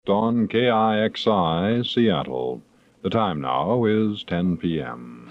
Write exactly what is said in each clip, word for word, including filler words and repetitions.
On K I X I, Seattle. The time now is ten p.m.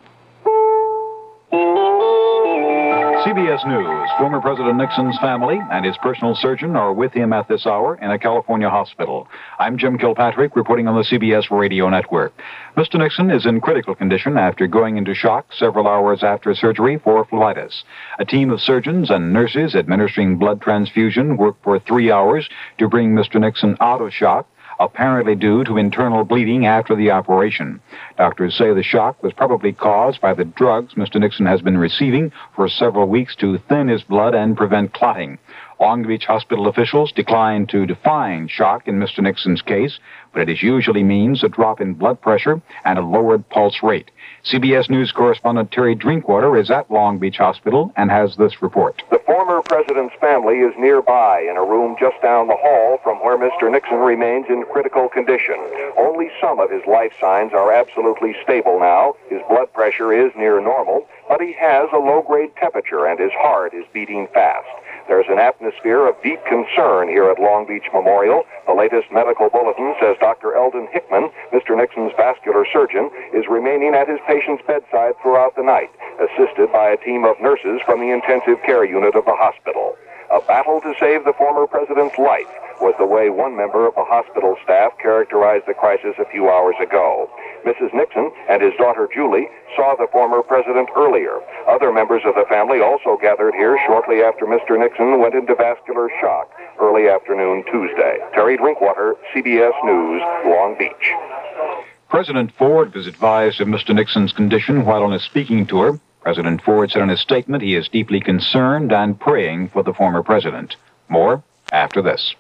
C B S News. Former President Nixon's family and his personal surgeon are with him at this hour in a California hospital. I'm Jim Kilpatrick reporting on the C B S Radio Network. Mister Nixon is in critical condition after going into shock several hours after surgery for phlebitis. A team of surgeons and nurses administering blood transfusion worked for three hours to bring Mister Nixon out of shock, apparently due to internal bleeding after the operation. Doctors say the shock was probably caused by the drugs Mister Nixon has been receiving for several weeks to thin his blood and prevent clotting. Long Beach Hospital officials declined to define shock in Mister Nixon's case, but it usually means a drop in blood pressure and a lowered pulse rate. C B S News correspondent Terry Drinkwater is at Long Beach Hospital and has this report. The former president's family is nearby in a room just down the hall from where Mister Nixon remains in critical condition. Only some of his life signs are absolutely stable now. His blood pressure is near normal, but he has a low-grade temperature and his heart is beating fast. There's an atmosphere of deep concern here at Long Beach Memorial. The latest medical bulletin says Doctor Eldon Hickman, Mister Nixon's vascular surgeon, is remaining at his patient's bedside throughout the night, assisted by a team of nurses from the intensive care unit of the hospital. A battle to save the former president's life was the way one member of the hospital staff characterized the crisis a few hours ago. Missus Nixon and his daughter Julie saw the former president earlier. Other members of the family also gathered here shortly after Mister Nixon went into vascular shock early afternoon Tuesday. Terry Drinkwater, C B S News, Long Beach. President Ford was advised of Mister Nixon's condition while on a speaking tour. President Ford said in a statement he is deeply concerned and praying for the former president. More after this.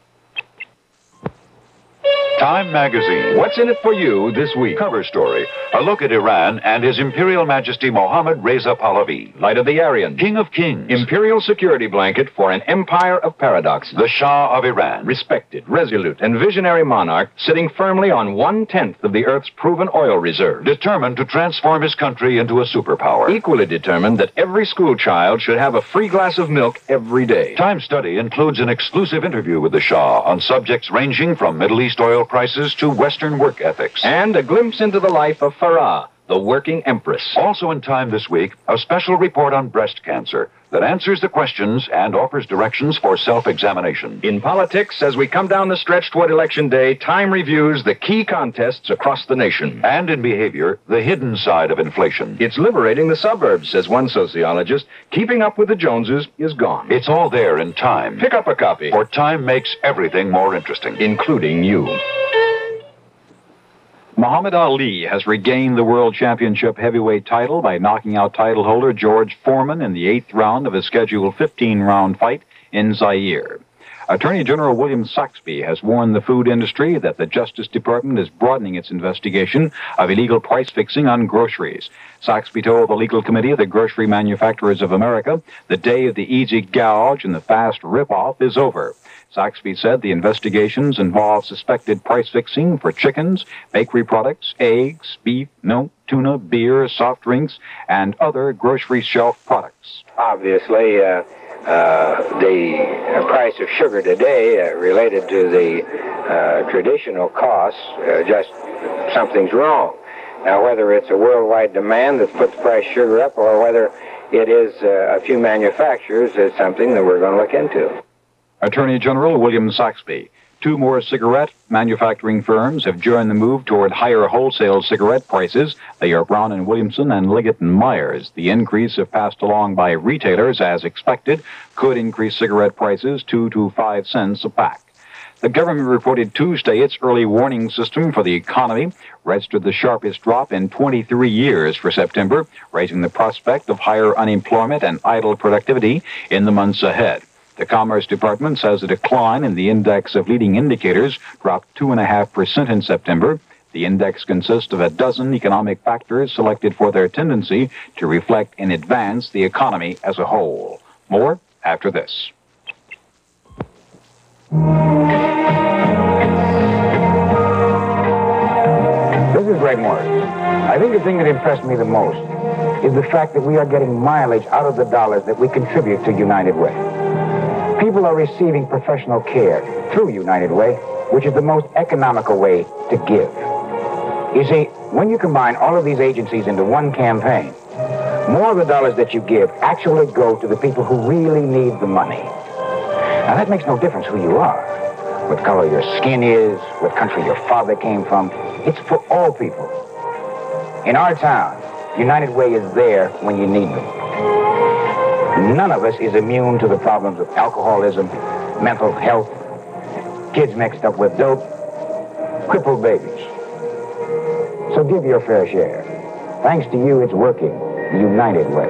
Time Magazine. What's in it for you this week? Cover story. A look at Iran and His Imperial Majesty Mohammad Reza Pahlavi. Light of the Aryan. King of Kings. Imperial security blanket for an empire of paradoxes. The Shah of Iran. Respected, resolute, and visionary monarch sitting firmly on one-tenth of the Earth's proven oil reserve. Determined to transform his country into a superpower. Equally determined that every school child should have a free glass of milk every day. Time Study includes an exclusive interview with the Shah on subjects ranging from Middle East oil prices to Western work ethics. And a glimpse into the life of Farah, the working empress. Also in Time this week, a special report on breast cancer that answers the questions and offers directions for self-examination. In politics, as we come down the stretch toward Election Day, Time reviews the key contests across the nation. And in behavior, the hidden side of inflation. It's liberating the suburbs, says one sociologist. Keeping up with the Joneses is gone. It's all there in Time. Pick up a copy, for Time makes everything more interesting, including you. Muhammad Ali has regained the World Championship heavyweight title by knocking out title holder George Foreman in the eighth round of a scheduled fifteen-round fight in Zaire. Attorney General William Saxbe has warned the food industry that the Justice Department is broadening its investigation of illegal price fixing on groceries. Saxbe told the legal committee of the Grocery Manufacturers of America the day of the easy gouge and the fast rip-off is over. Saxbe said the investigations involve suspected price fixing for chickens, bakery products, eggs, beef, milk, tuna, beer, soft drinks, and other grocery shelf products. Obviously, uh, uh, the price of sugar today uh, related to the uh, traditional costs, uh, just something's wrong. Now, whether it's a worldwide demand that's put the price of sugar up or whether it is uh, a few manufacturers is something that we're going to look into. Attorney General William Saxbe. Two more cigarette manufacturing firms have joined the move toward higher wholesale cigarette prices. They are Brown and Williamson and Liggett and Myers. The increase, if passed along by retailers as expected, could increase cigarette prices two to five cents a pack. The government reported Tuesday its early warning system for the economy registered the sharpest drop in twenty-three years for September, raising the prospect of higher unemployment and idle productivity in the months ahead. The Commerce Department says a decline in the index of leading indicators dropped two point five percent in September. The index consists of a dozen economic factors selected for their tendency to reflect in advance the economy as a whole. More after this. This is Ray Morris. I think the thing that impressed me the most is the fact that we are getting mileage out of the dollars that we contribute to United Way. People are receiving professional care through United Way which is the most economical way to give. You see, when you combine all of these agencies into one campaign, more of the dollars that you give actually go to the people who really need the money. Now, that makes no difference who you are, what color your skin is, what country your father came from. It's for all people. In our town, United Way is there when you need them. None of us is immune to the problems of alcoholism, mental health, kids mixed up with dope, crippled babies. So give your fair share. Thanks to you, it's working the United Way.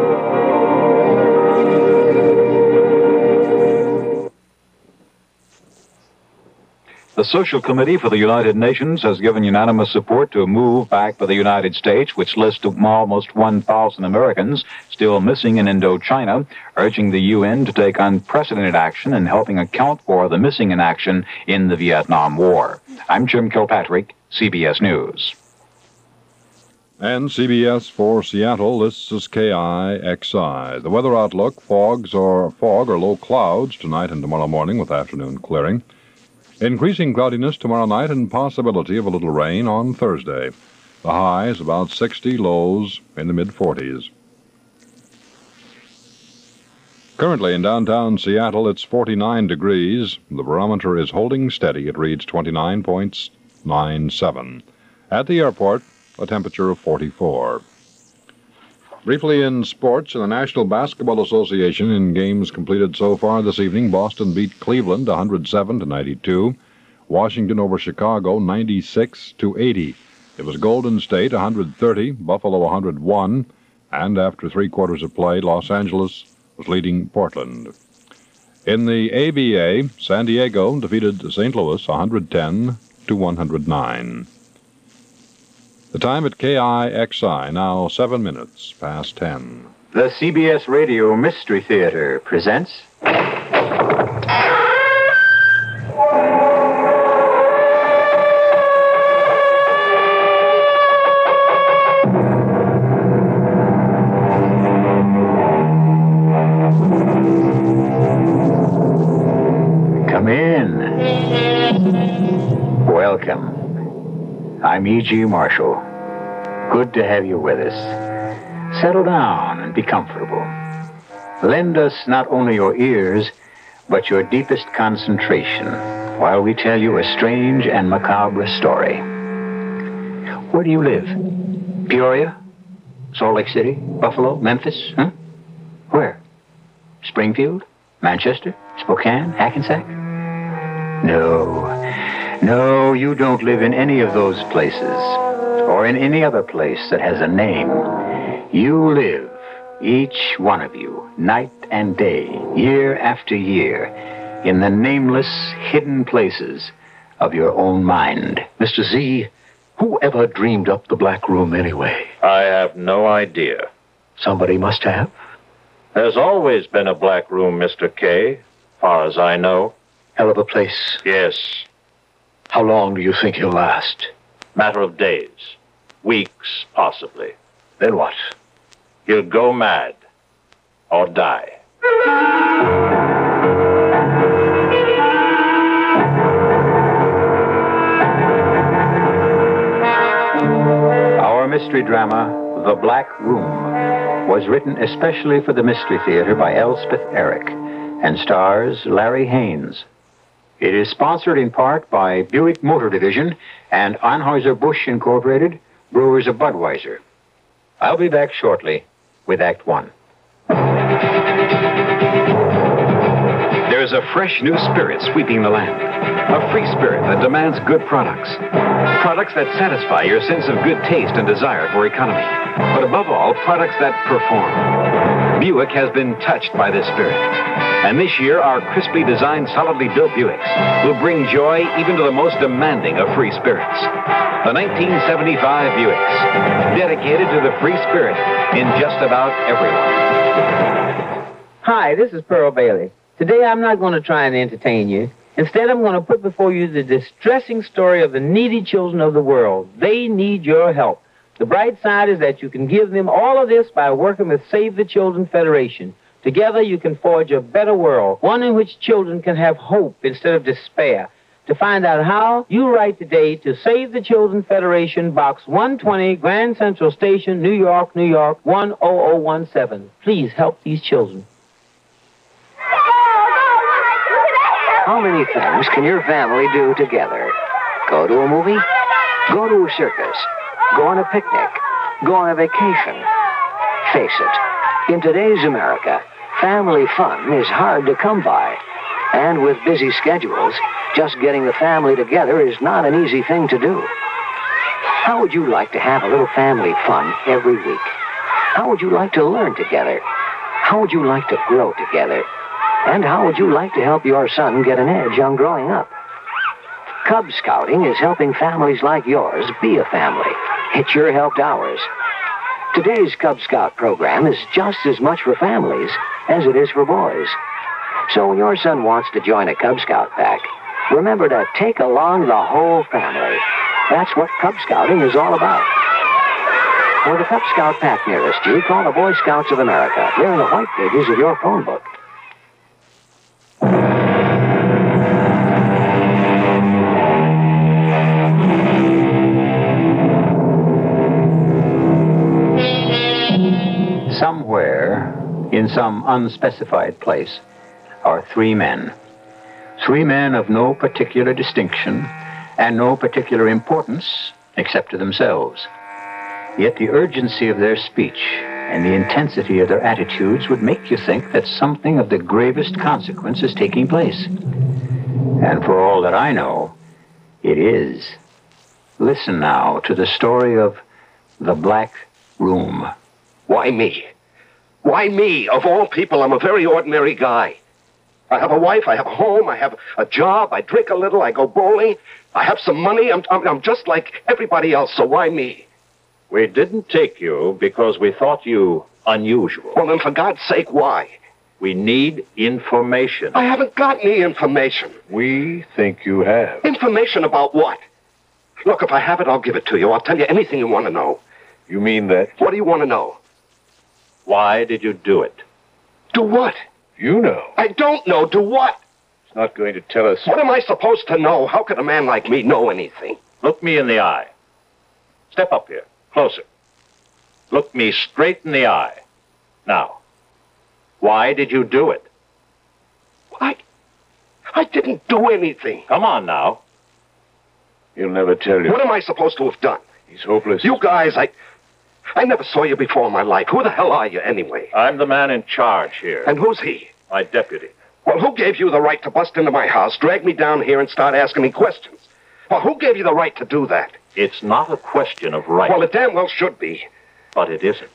The Social Committee for the United Nations has given unanimous support to a move back by the United States, which lists almost one thousand Americans still missing in Indochina, urging the U N to take unprecedented action in helping account for the missing in action in the Vietnam War. I'm Jim Kilpatrick, C B S News. And C B S for Seattle, this is K I X I. The weather outlook, fogs or fog or low clouds tonight and tomorrow morning with afternoon clearing. Increasing cloudiness tomorrow night and possibility of a little rain on Thursday. The high is about sixty, lows in the mid-forties. Currently in downtown Seattle, it's forty-nine degrees. The barometer is holding steady. It reads twenty-nine point nine seven. At the airport, a temperature of forty-four. Briefly in sports, in the National Basketball Association, in games completed so far this evening, Boston beat Cleveland one hundred seven to ninety-two. Washington over Chicago ninety-six to eighty. It was Golden State one hundred thirty, Buffalo one hundred one, and after three quarters of play, Los Angeles was leading Portland. In the A B A, San Diego defeated Saint Louis one hundred ten to one hundred nine. The time at K I X I, now seven minutes past ten. The C B S Radio Mystery Theater presents... Come in. Welcome. I'm E G. Marshall. Good to have you with us. Settle down and be comfortable. Lend us not only your ears, but your deepest concentration while we tell you a strange and macabre story. Where do you live? Peoria? Salt Lake City? Buffalo? Memphis? Huh? Where? Springfield? Manchester? Spokane? Hackensack? No. No, you don't live in any of those places, or in any other place that has a name. You live, each one of you, night and day, year after year, in the nameless, hidden places of your own mind. Mister Z, who ever dreamed up the Black Room anyway? I have no idea. Somebody must have. There's always been a Black Room, Mister K, far as I know. Hell of a place. Yes. How long do you think he'll last? Matter of days. Weeks, possibly. Then what? He'll go mad. Or die. Our mystery drama, The Black Room, was written especially for the Mystery Theater by Elspeth Eric and stars Larry Haynes. It is sponsored in part by Buick Motor Division and Anheuser-Busch Incorporated, brewers of Budweiser. I'll be back shortly with Act One. There's a fresh new spirit sweeping the land. A free spirit that demands good products. Products that satisfy your sense of good taste and desire for economy. But above all, products that perform. Buick has been touched by this spirit. And this year, our crisply designed, solidly built Buicks will bring joy even to the most demanding of free spirits. The nineteen seventy-five Buicks, dedicated to the free spirit in just about everyone. Hi, this is Pearl Bailey. Today, I'm not going to try and entertain you. Instead, I'm going to put before you the distressing story of the needy children of the world. They need your help. The bright side is that you can give them all of this by working with Save the Children Federation. Together, you can forge a better world, one in which children can have hope instead of despair. To find out how, you write today to Save the Children Federation, Box one twenty, Grand Central Station, New York, New York, one oh oh one seven. Please help these children. How many things can your family do together? Go to a movie? Go to a circus? Go on a picnic? Go on a vacation? Face it, in today's America, family fun is hard to come by. And with busy schedules, just getting the family together is not an easy thing to do. How would you like to have a little family fun every week? How would you like to learn together? How would you like to grow together? And how would you like to help your son get an edge on growing up? Cub Scouting is helping families like yours be a family. It's your help to ours. Today's Cub Scout program is just as much for families as it is for boys. So when your son wants to join a Cub Scout pack, remember to take along the whole family. That's what Cub Scouting is all about. For the Cub Scout pack nearest you, call the Boy Scouts of America. They're in the white pages of your phone book. Somewhere, in some unspecified place, are three men. Three men of no particular distinction and no particular importance except to themselves. Yet the urgency of their speech and the intensity of their attitudes would make you think that something of the gravest consequence is taking place. And for all that I know, it is. Listen now to the story of the Black Room. Why me? Why me? Of all people, I'm a very ordinary guy. I have a wife, I have a home, I have a job, I drink a little, I go bowling, I have some money, I'm, I'm, I'm just like everybody else, so why me? We didn't take you because we thought you unusual. Well, then for God's sake, why? We need information. I haven't got any information. We think you have. Information about what? Look, if I have it, I'll give it to you. I'll tell you anything you want to know. You mean that? What do you want to know? Why did you do it? Do what? You know. I don't know. Do what? It's not going to tell us. What am I supposed to know? How could a man like me know anything? Look me in the eye. Step up here. Closer. Look me straight in the eye. Now, why did you do it? I... I didn't do anything. Come on now. He'll never tell you. What am I supposed to have done? He's hopeless. You guys, I... I never saw you before in my life. Who the hell are you, anyway? I'm the man in charge here. And who's he? My deputy. Well, who gave you the right to bust into my house, drag me down here, and start asking me questions? Well, who gave you the right to do that? It's not a question of right. Well, it damn well should be. But it isn't.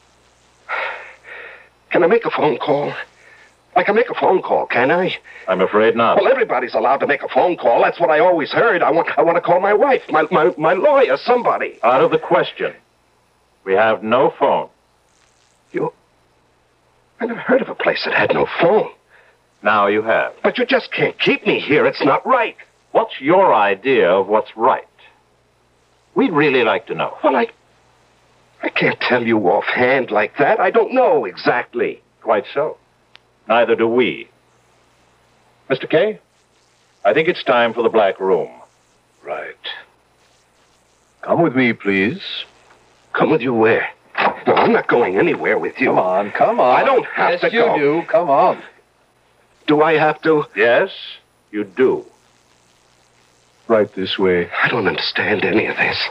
Can I make a phone call? I can make a phone call, can I? I'm afraid not. Well, everybody's allowed to make a phone call. That's what I always heard. I want, I want to call my wife, my, my, my lawyer, somebody. Out of the question. We have no phone. You... I never heard of a place that had no phone. Now you have. But you just can't keep me here. It's not right. What's your idea of what's right? We'd really like to know. Well, I... I can't tell you offhand like that. I don't know exactly. Quite so. Neither do we. Mister Kay, I think it's time for the Black Room. Right. Come with me, please. Come with you where? No, I'm not going anywhere with you. Come on, come on. I don't have yes, to go. Yes, you do. Come on. Do I have to? Yes, you do. Right this way. I don't understand any of this.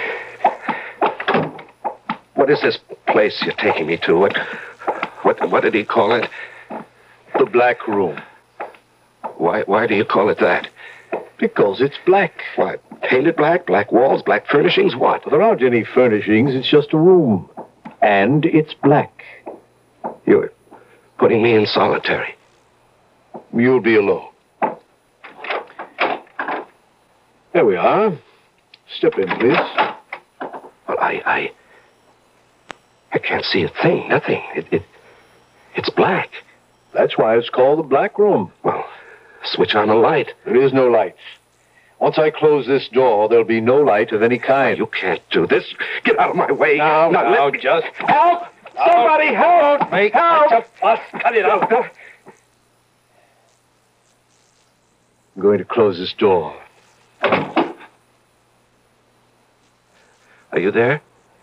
What is this place you're taking me to? What, what, what did he call it? The Black Room. Why, why do you call it that? Because it's black. What? Painted black? Black walls? Black furnishings? What? There aren't any furnishings. It's just a room. And it's black. You're putting me in solitary. You'll be alone. There we are. Step in, please. Well, I, I... I can't see a thing. Nothing. It, it... It's black. That's why it's called the Black Room. Well, switch on a light. There is no light. Once I close this door, there'll be no light of any kind. You can't do this. Get out of my way. Now, now, now, let me... just... Help! Somebody help! Don't make help! such a fuss. Cut it out. I'm going to close this door. Are you there?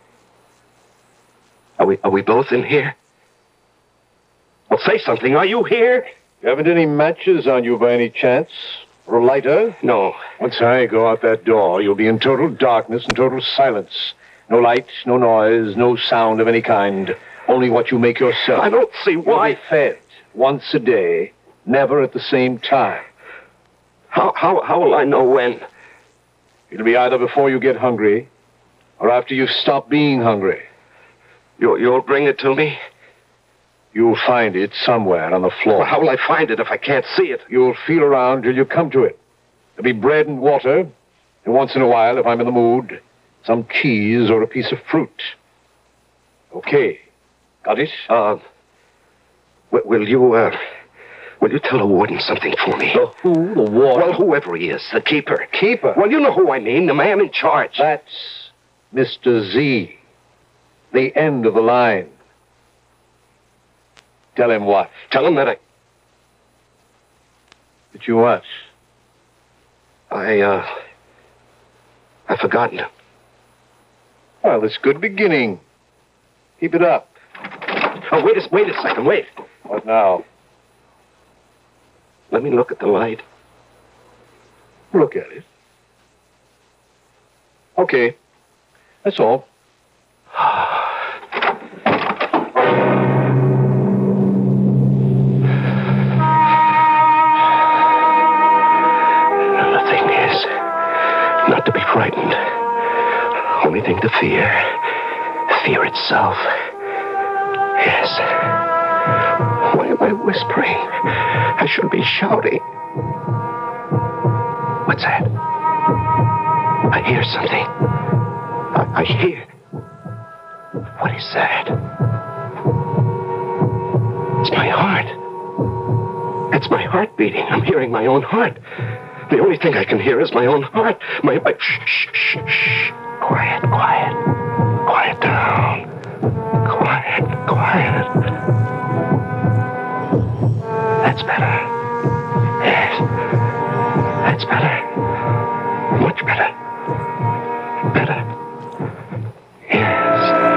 Are we, are we both in here? Well, say something. Are you here? You haven't any matches on you by any chance? Or a lighter? No. Once I go out that door, you'll be in total darkness and total silence. No light, no noise, no sound of any kind. Only what you make yourself. I don't see why. You'll be fed once a day, never at the same time. How, how, how will I know when? It'll be either before you get hungry or after you've stopped being hungry. You, you'll bring it to me? You'll find it somewhere on the floor. Well, how will I find it if I can't see it? You'll feel around till you come to it. There'll be bread and water, and once in a while, if I'm in the mood, some cheese or a piece of fruit. Okay. Got it? Uh, w- will you, uh, will you tell the warden something for me? The who? The warden? Well, whoever he is, the keeper. Keeper? Well, you know who I mean, the man in charge. That's Mister Z. The end of the line. Tell him what? Tell him that I... That you what? I, uh... I've forgotten him. Well, that's a good beginning. Keep it up. Oh, wait a, wait a second, wait. What now? Let me look at the light. Look at it. Okay. That's all. The thing is, not to be frightened. Only thing to fear. Fear itself. Yes. Why am I whispering? I should be shouting. What's that? I hear something. I, I hear. What is that? It's my heart. It's my heart beating. I'm hearing my own heart. The only thing I can hear is my own heart. My, my, shh, shh, shh, shh. Quiet, quiet. Quiet down. Quiet, quiet. That's better. Yes. That's better. Much better. Better. Yes.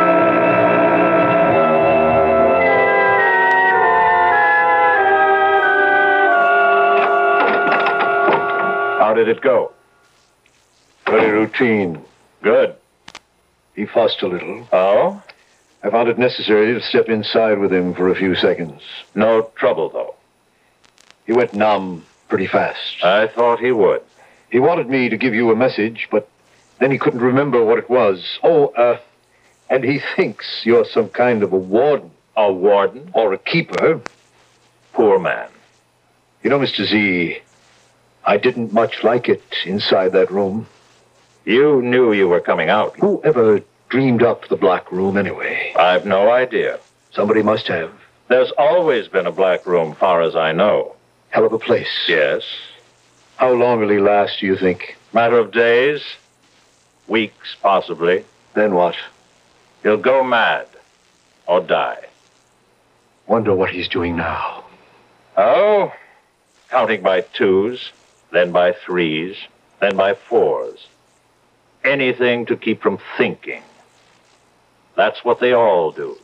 How did it go? Very routine. Good. He fussed a little. Oh? I found it necessary to step inside with him for a few seconds. No trouble, though. He went numb pretty fast. I thought he would. He wanted me to give you a message, but then he couldn't remember what it was. Oh, uh, and he thinks you're some kind of a warden. A warden? Or a keeper. Poor man. You know, Mister Z, I didn't much like it inside that room. You knew you were coming out. Who ever dreamed up the black room anyway? I've no idea. Somebody must have. There's always been a black room, far as I know. Hell of a place. Yes. How long will he last, do you think? Matter of days. Weeks, possibly. Then what? He'll go mad. Or die. Wonder what he's doing now. Oh, counting by twos, then by threes, then by fours. Anything to keep from thinking. That's what they all do.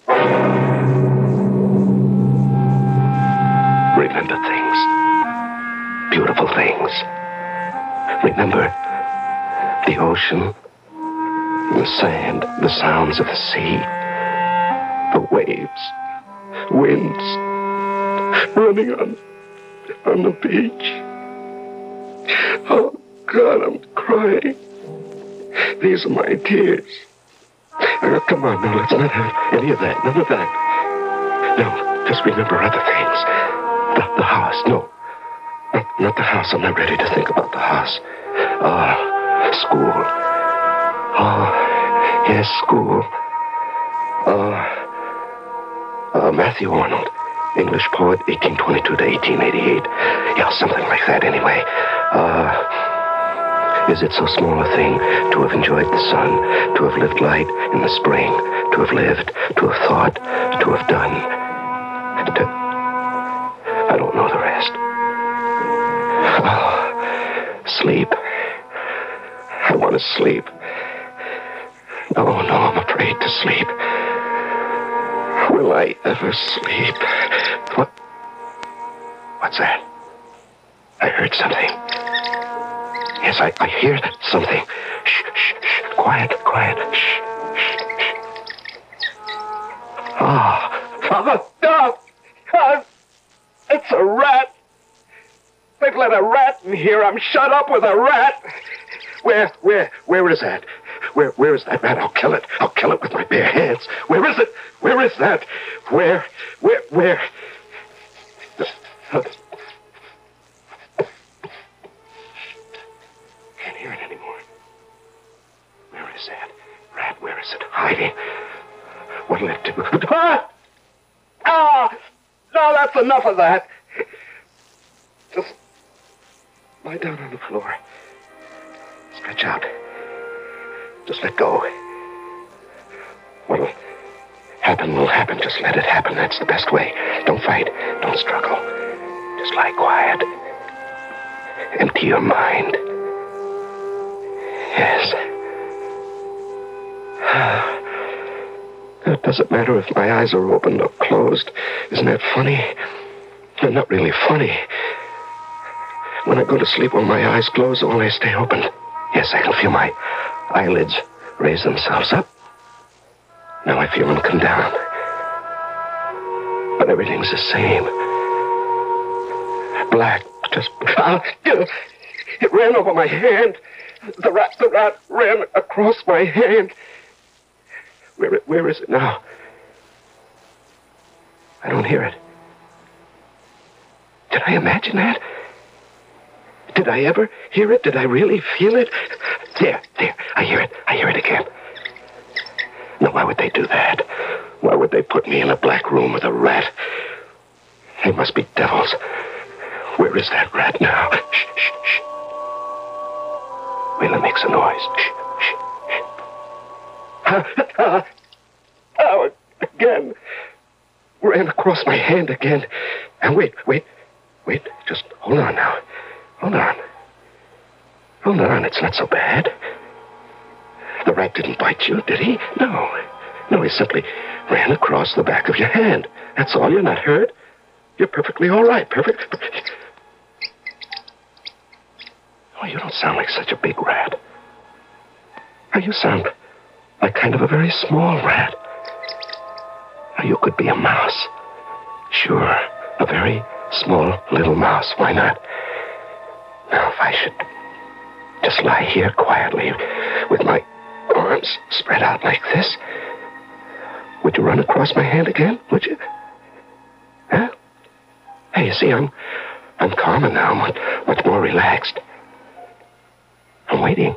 Remember things. Beautiful things. Remember the ocean, the sand, the sounds of the sea, the waves, winds, running on, on the beach. Oh, God, I'm crying. These are my tears. Uh, come on, now, let's not have any of that. None of that. No, just remember other things. The, the house, no. Not, not the house. I'm not ready to think about the house. Ah, uh, school. Oh, yes, school. Uh, uh, Matthew Arnold, English poet, eighteen twenty-two to eighteen eighty-eight. Yeah, something like that anyway. Uh... Is it so small a thing to have enjoyed the sun, to have lived light in the spring, to have lived, to have thought, to have done, to... I don't know the rest. Oh, Sleep. I want to sleep. No, no, I'm afraid to sleep. Will I ever sleep? What? What's that? I heard something. Yes, I, I hear something. Shh, shh, shh. Quiet, quiet. Shh, shh, shh. Ah, oh, no! Oh, it's a rat. They've let a rat in here. I'm shut up with a rat. Where, where, where is that? Where, where is that rat? I'll kill it. I'll kill it with my bare hands. Where is it? Where is that? Where, where, where? Uh, Can't hear it anymore. Where is that rat? Where is it hiding? What'll it do? Ah! Ah! No, that's enough of that. Just lie down on the floor. Stretch out. Just let go. What'll happen will happen. Just let it happen. That's the best way. Don't fight. Don't struggle. Just lie quiet. Empty your mind. Yes. It doesn't matter if my eyes are opened or closed. Isn't that funny? They're not really funny. When I go to sleep, when my eyes close, only stay open. Yes, I can feel my eyelids raise themselves up. Now I feel them come down. But everything's the same. Black, just... It ran over my hand. The rat, the rat ran across my hand. Where, where is it now? I don't hear it. Did I imagine that? Did I ever hear it? Did I really feel it? There, there. I hear it. I hear it again. Now, why would they do that? Why would they put me in a black room with a rat? They must be devils. Where is that rat now? Shh, shh, shh. Wait, it makes a noise. Shh, shh, shh. Oh, again. Ran across my hand again. And wait, wait, wait. Just hold on now. Hold on. Hold on, it's not so bad. The rat didn't bite you, did he? No. No, he simply ran across the back of your hand. That's all. You're not hurt. You're perfectly all right. Perfect. Oh, you don't sound like such a big rat. Oh, you sound like kind of a very small rat. Oh, you could be a mouse. Sure, a very small little mouse. Why not? Now, if I should just lie here quietly with my arms spread out like this, would you run across my hand again? Would you? Huh? Hey, you see, I'm I'm calmer now. I'm much, much more relaxed. I'm waiting.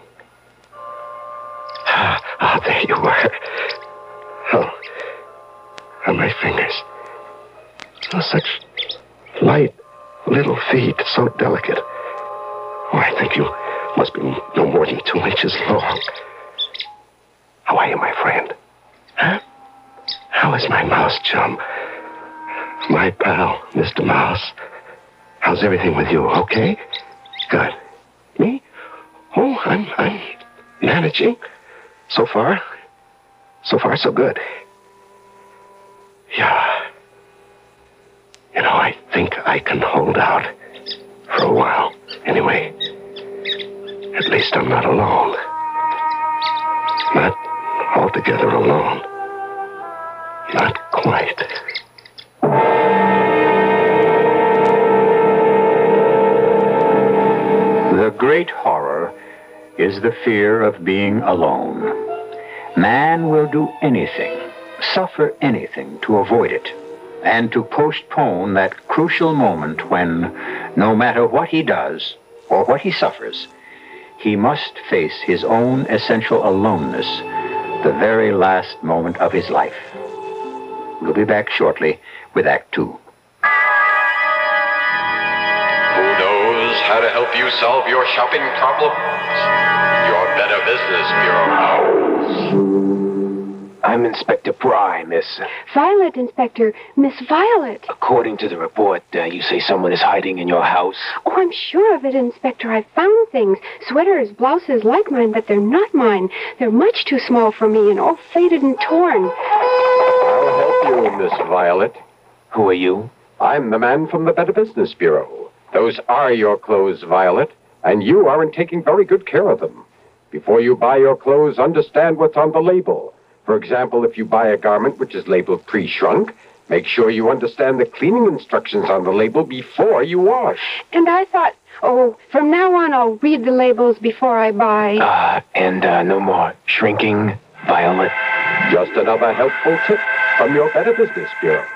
Ah, oh, there you are. Oh, on my fingers. Oh, such light little feet, so delicate. Oh, I think you must be no more than two inches long. How are you, my friend? Huh? How is my mouse chum? My pal, Mister Mouse. How's everything with you? Okay? Good. Me? Oh, I'm, I'm managing. So far, so far, so good. Yeah. You know, I think I can hold out for a while. Anyway, at least I'm not alone. Not altogether alone. Not quite. The great horror is the fear of being alone. Man will do anything, suffer anything to avoid it, and to postpone that crucial moment when, no matter what he does or what he suffers, he must face his own essential aloneness, the very last moment of his life. We'll be back shortly with Act Two. Who knows how to help you solve your shopping problems? Your Better Business Bureau knows. I I'm Inspector Pry, miss. Violet, Inspector. Miss Violet. According to the report, uh, you say someone is hiding in your house? Oh, I'm sure of it, Inspector. I've found things. Sweaters, blouses like mine, but they're not mine. They're much too small for me and all faded and torn. I'll help you, Miss Violet. Who are you? I'm the man from the Better Business Bureau. Those are your clothes, Violet, and you aren't taking very good care of them. Before you buy your clothes, understand what's on the label. For example, if you buy a garment which is labeled pre-shrunk, make sure you understand the cleaning instructions on the label before you wash. And I thought, oh, from now on I'll read the labels before I buy. Uh, and uh, no more shrinking, Violet. Just another helpful tip from your Better Business Bureau.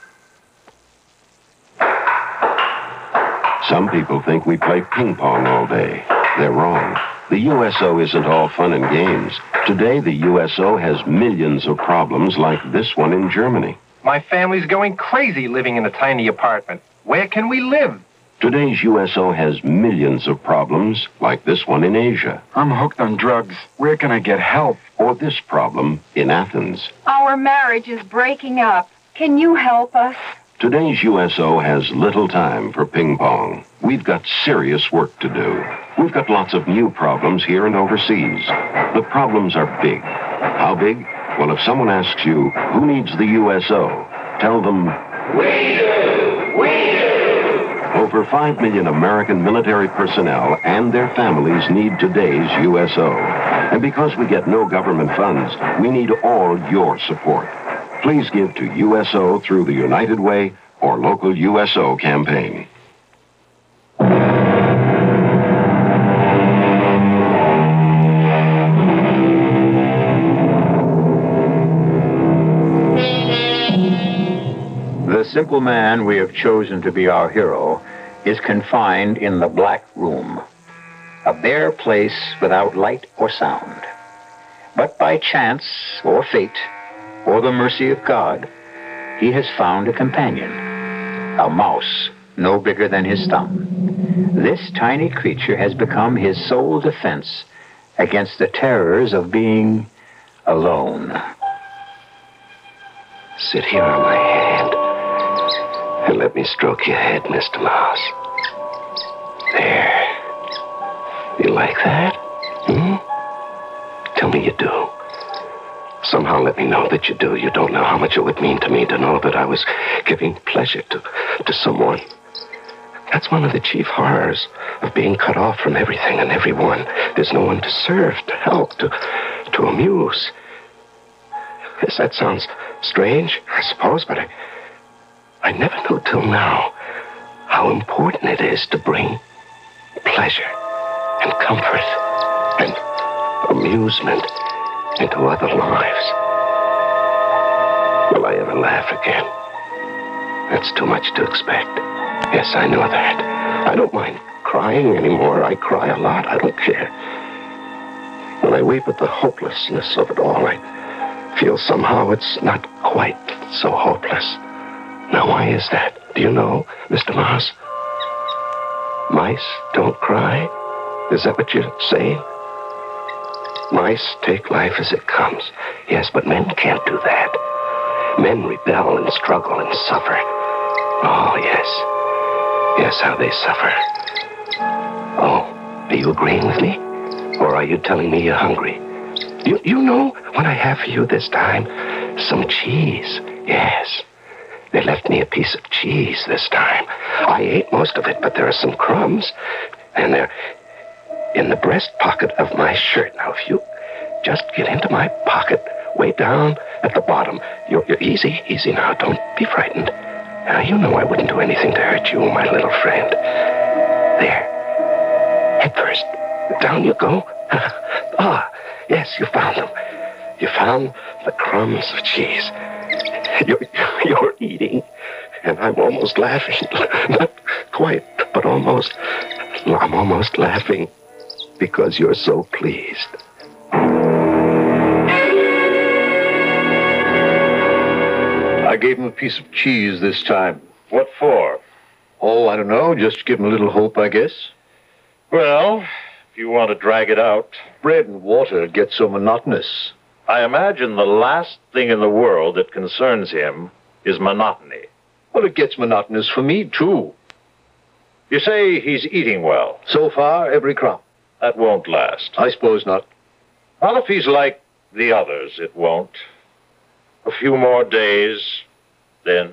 Some people think we play ping pong all day. They're wrong. The U S O isn't all fun and games. Today, the U S O has millions of problems like this one in Germany. My family's going crazy living in a tiny apartment. Where can we live? Today's U S O has millions of problems like this one in Asia. I'm hooked on drugs. Where can I get help? Or this problem in Athens. Our marriage is breaking up. Can you help us? Today's U S O has little time for ping pong. We've got serious work to do. We've got lots of new problems here and overseas. The problems are big. How big? Well, if someone asks you, who needs the U S O? Tell them, we do! We do! Over five million American military personnel and their families need today's U S O. And because we get no government funds, we need all your support. Please give to U S O through the United Way or local U S O campaign. The simple man we have chosen to be our hero is confined in the Black Room, a bare place without light or sound. But by chance or fate, or the mercy of God, he has found a companion, a mouse no bigger than his thumb. This tiny creature has become his sole defense against the terrors of being alone. Sit here on my hand and let me stroke your head, Mister Mouse. There. You like that? Hmm? Tell me you do. Somehow let me know that you do. You don't know how much it would mean to me to know that I was giving pleasure to, to someone. That's one of the chief horrors of being cut off from everything and everyone. There's no one to serve, to help, to, to amuse. Yes, that sounds strange, I suppose, but I, I never knew till now how important it is to bring pleasure and comfort and amusement into other lives. Will I ever laugh again? That's too much to expect. Yes, I know that. I don't mind crying anymore. I cry a lot. I don't care. When I weep at the hopelessness of it all, I feel somehow it's not quite so hopeless. Now, why is that? Do you know, Mister Mouse? Mice don't cry? Is that what you're saying? Mice take life as it comes. Yes, but men can't do that. Men rebel and struggle and suffer. Oh, yes. Yes, how they suffer. Oh, are you agreeing with me? Or are you telling me you're hungry? You, you know what I have for you this time? Some cheese. Yes. They left me a piece of cheese this time. I ate most of it, but there are some crumbs. And they're in the breast pocket of my shirt. Now, if you just get into my pocket, way down at the bottom. You're, you're easy, easy now. Don't be frightened. Now, you know I wouldn't do anything to hurt you, my little friend. There. Head first. Down you go. Ah, yes, you found them. You found the crumbs of cheese. You're, you're eating, and I'm almost laughing. Not quite, but almost. I'm almost laughing because you're so pleased. I gave him a piece of cheese this time. What for? Oh, I don't know. Just to give him a little hope, I guess. Well, if you want to drag it out. Bread and water get so monotonous. I imagine the last thing in the world that concerns him is monotony. Well, it gets monotonous for me, too. You say he's eating well. So far, every crumb. That won't last. I suppose not. Not if he's like the others, it won't. A few more days, then.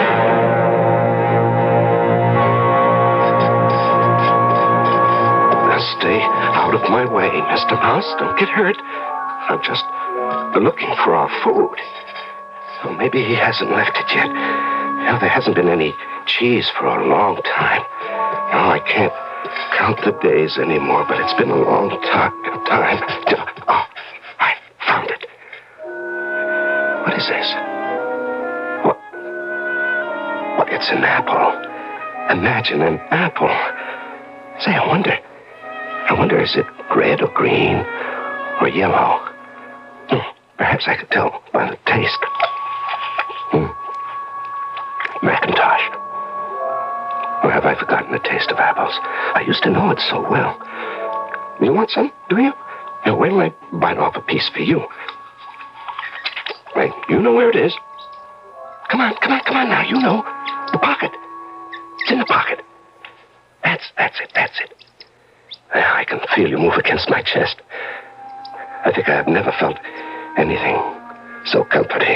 Now stay out of my way, Mister Mouse. Don't get hurt. I'm just looking for our food. Oh, maybe he hasn't left it yet. Now, there hasn't been any cheese for a long time. No, I can't count the days anymore, but it's been a long time. time. Oh, I found it. What is this? What? What? It's an apple. Imagine an apple. Say, I wonder. I wonder, is it red or green or yellow? Hmm, perhaps I could tell by the taste. Hmm. Macintosh. Or have I forgotten the taste of apples? I used to know it so well. You want some, do you? Now, wait till I bite off a piece for you. Right, you know where it is. Come on, come on, come on now, you know. The pocket. It's in the pocket. That's, that's it, that's it. I can feel you move against my chest. I think I have never felt anything so comforting.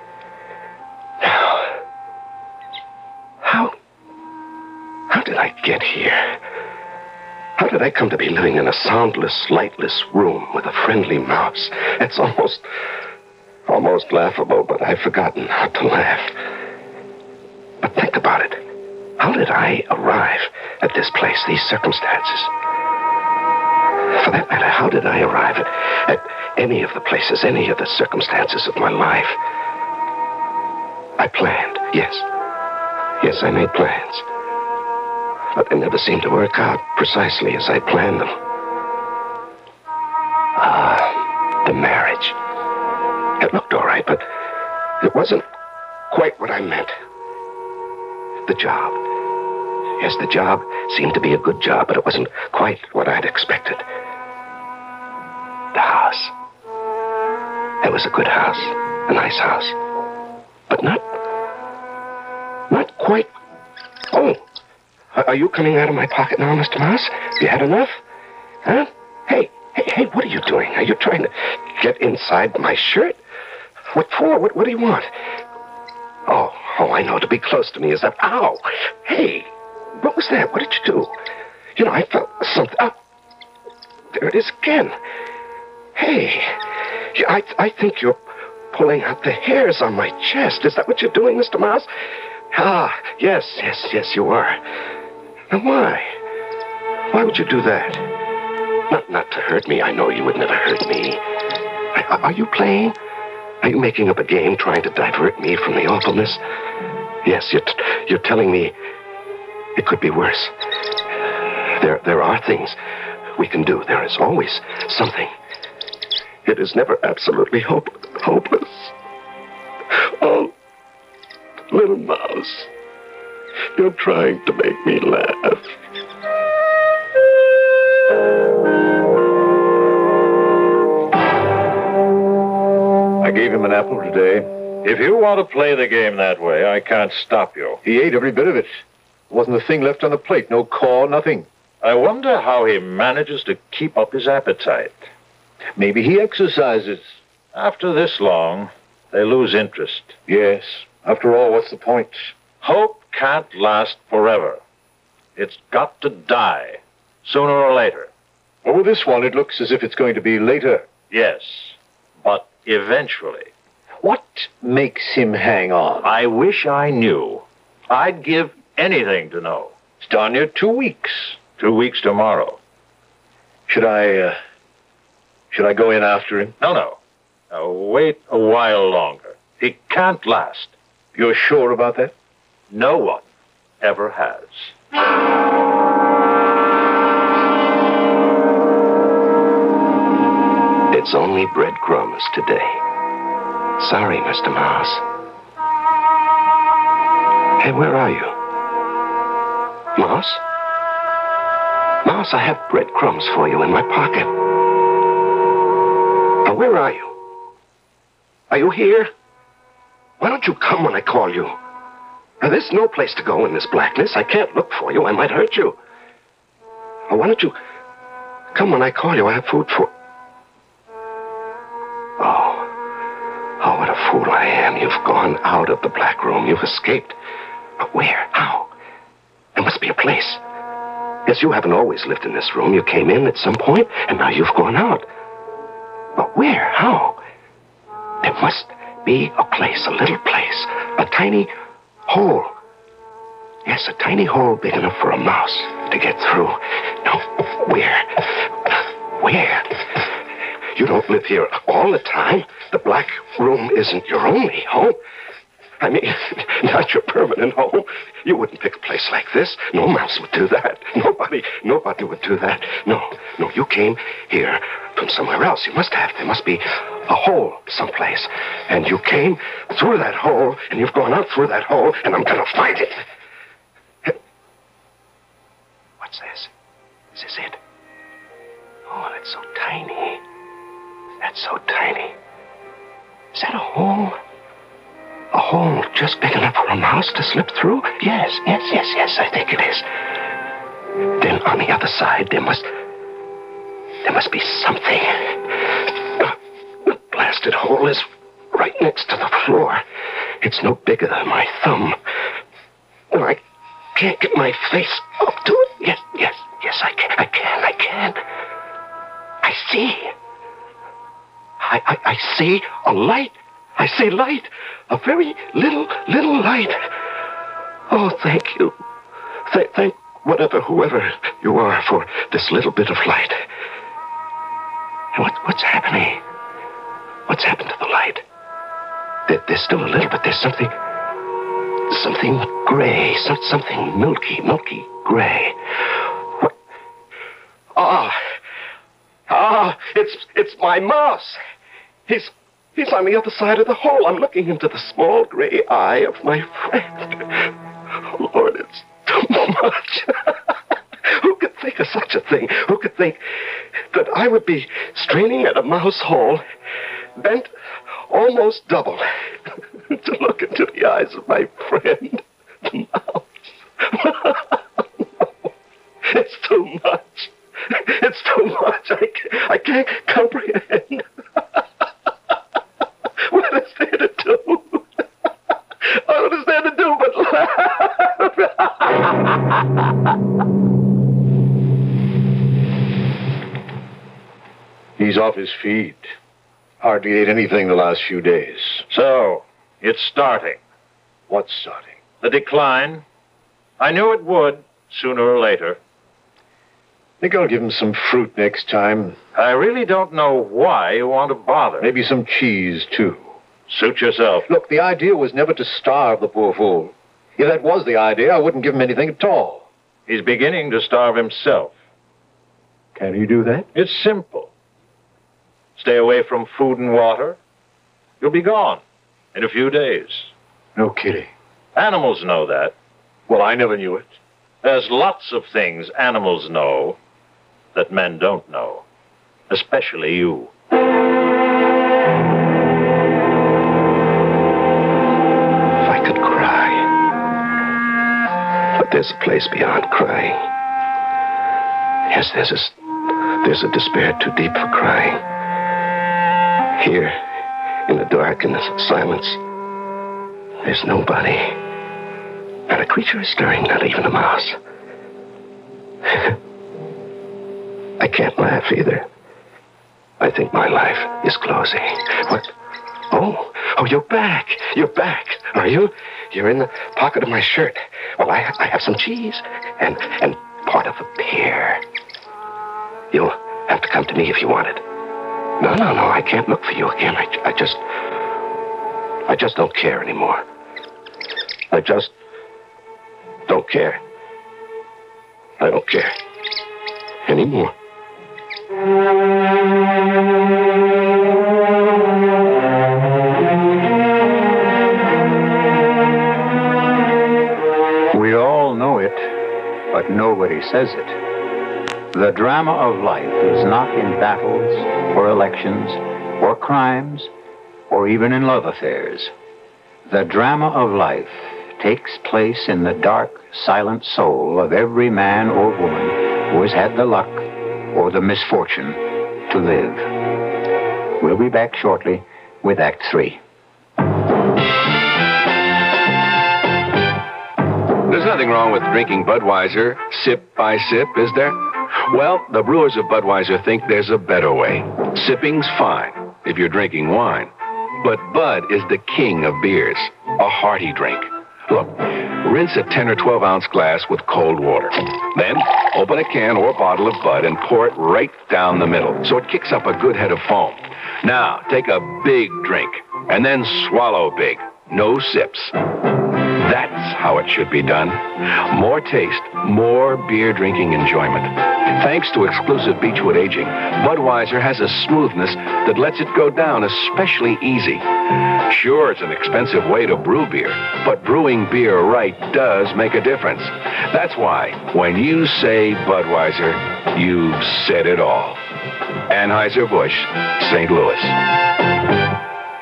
Now, how, how did I get here? How did I come to be living in a soundless, lightless room with a friendly mouse? It's almost, almost laughable, but I've forgotten how to laugh. But think about it. How did I arrive at this place, these circumstances? For that matter, how did I arrive at, at any of the places, any of the circumstances of my life? I planned, yes. Yes, I made plans. But they never seemed to work out precisely as I planned them. Ah, the marriage. It looked all right, but it wasn't quite what I meant. The job. Yes, the job seemed to be a good job, but it wasn't quite what I'd expected. The house. It was a good house, a nice house. But not, not quite. Oh, are you coming out of my pocket now, Mister Mouse? You had enough? Huh? Hey, hey, hey, what are you doing? Are you trying to get inside my shirt? What for? What, what do you want? Oh, oh, I know, to be close to me is that. Ow! Hey, what was that? What did you do? You know, I felt something. Oh, there it is again. Hey, I, I think you're pulling out the hairs on my chest. Is that what you're doing, Mister Mouse? Ah, yes, yes, yes, you are. Now, why? Why would you do that? Not, not to hurt me. I know you would never hurt me. Are, are you playing? Are you making up a game trying to divert me from the awfulness? Yes, you're, t- you're telling me it could be worse. There, there are things we can do. There is always something. It is never absolutely hope, hopeless. Oh, little mouse, you're trying to make me laugh. I gave him an apple today. If you want to play the game that way, I can't stop you. He ate every bit of it. There wasn't a thing left on the plate. No core, nothing. I wonder how he manages to keep up his appetite. Maybe he exercises. After this long, they lose interest. Yes. After all, what's the point? Hope can't last forever. It's got to die, sooner or later. Well, with this one, it looks as if it's going to be later. Yes, but eventually. What makes him hang on? I wish I knew. I'd give anything to know. It's darn near two weeks. Two weeks tomorrow. Should I, uh, should I go in after him? No, no. Now, wait a while longer. He can't last. You're sure about that? No one ever has. It's only breadcrumbs today. Sorry, Mister Mouse. Hey, where are you? Mouse? Mouse, I have breadcrumbs for you in my pocket. Now, where are you? Are you here? Why don't you come when I call you? Now, there's no place to go in this blackness. I can't look for you. I might hurt you. Or why don't you come when I call you? I have food for... Oh. Oh, what a fool I am. You've gone out of the black room. You've escaped. But where? How? There must be a place. Yes, you haven't always lived in this room. You came in at some point, and now you've gone out. But where? How? There must be a place, a little place, a tiny hole. Yes, a tiny hole big enough for a mouse to get through. No, where? Where? You don't live here all the time. The black room isn't your only home. I mean, not your permanent home. You wouldn't pick a place like this. No mouse would do that. Nobody, nobody would do that. No, no, you came here from somewhere else. You must have. There must be a hole someplace. And you came through that hole, and you've gone out through that hole, and I'm going to find it. What's this? Is this it? Oh, that's so tiny. That's so tiny. Is that a hole? A hole just big enough for a mouse to slip through? Yes, yes, yes, yes, I think it is. Then on the other side, there must... There must be something. The blasted hole is right next to the floor. It's no bigger than my thumb. No, I can't get my face up to it. Yes, yes, yes, I can, I can, I can. I see. I, I, I see a light. I see light. A very little, little light. Oh, thank you. Th- thank whatever, whoever you are for this little bit of light. And what, what's happening? What's happened to the light? There, there's still a little, but there's something... Something gray. Some, something milky, milky gray. What? Ah. Ah, it's, it's my mouse. He's... He's on the other side of the hole. I'm looking into the small gray eye of my friend. Oh, Lord, it's too much. Who could think of such a thing? Who could think that I would be straining at a mouse hole, bent almost double, to look into the eyes of my friend, the mouse? No, it's too much. It's too much. I can't, I can't comprehend. What is there to do? What is there to do but laugh? He's off his feet. Hardly ate anything the last few days. So, it's starting. What's starting? The decline. I knew it would, sooner or later. Think I'll give him some fruit next time. I really don't know why you want to bother. Maybe some cheese, too. Suit yourself. Look, the idea was never to starve the poor fool. If that was the idea, I wouldn't give him anything at all. He's beginning to starve himself. Can he do that? It's simple. Stay away from food and water. You'll be gone in a few days. No kidding. Animals know that. Well, I never knew it. There's lots of things animals know that men don't know. Especially you. If I could cry. But there's a place beyond crying. Yes, there's a, there's a despair too deep for crying. Here, in the dark and the silence, there's nobody. Not a creature is stirring, not even a mouse. I can't laugh either. I think my life is closing. What? Oh, oh, you're back. You're back, are you? You're in the pocket of my shirt. Well, I, I have some cheese and, and part of a pear. You'll have to come to me if you want it. No, no, no, I can't look for you again. I, I just... I just don't care anymore. I just don't care. I don't care anymore. We all know it, but nobody says it. The drama of life is not in battles or elections or crimes or or even in love affairs. The drama of life takes place in the dark, silent soul of every man or woman who has had the luck or the misfortune to live. We'll be back shortly with Act Three. There's nothing wrong with drinking Budweiser sip by sip, is there? Well, the brewers of Budweiser think there's a better way. Sipping's fine if you're drinking wine. But Bud is the king of beers, a hearty drink. Look, rinse a ten or twelve ounce glass with cold water. Then open a can or bottle of Bud and pour it right down the middle so it kicks up a good head of foam. Now, take a big drink and then swallow big. No sips. That's how it should be done. More taste, more beer drinking enjoyment. Thanks to exclusive Beechwood aging, Budweiser has a smoothness that lets it go down especially easy. Sure, it's an expensive way to brew beer, but brewing beer right does make a difference. That's why when you say Budweiser, you've said it all. Anheuser-Busch, Saint Louis.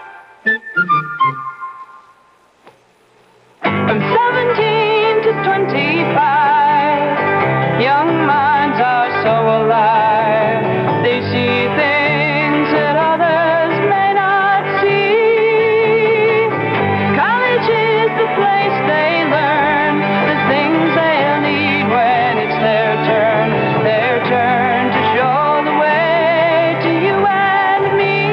From seventeen to twenty-five, young minds are so alive. They see things that others may not see. College is the place they learn the things they'll need when it's their turn. Their turn to show the way to you and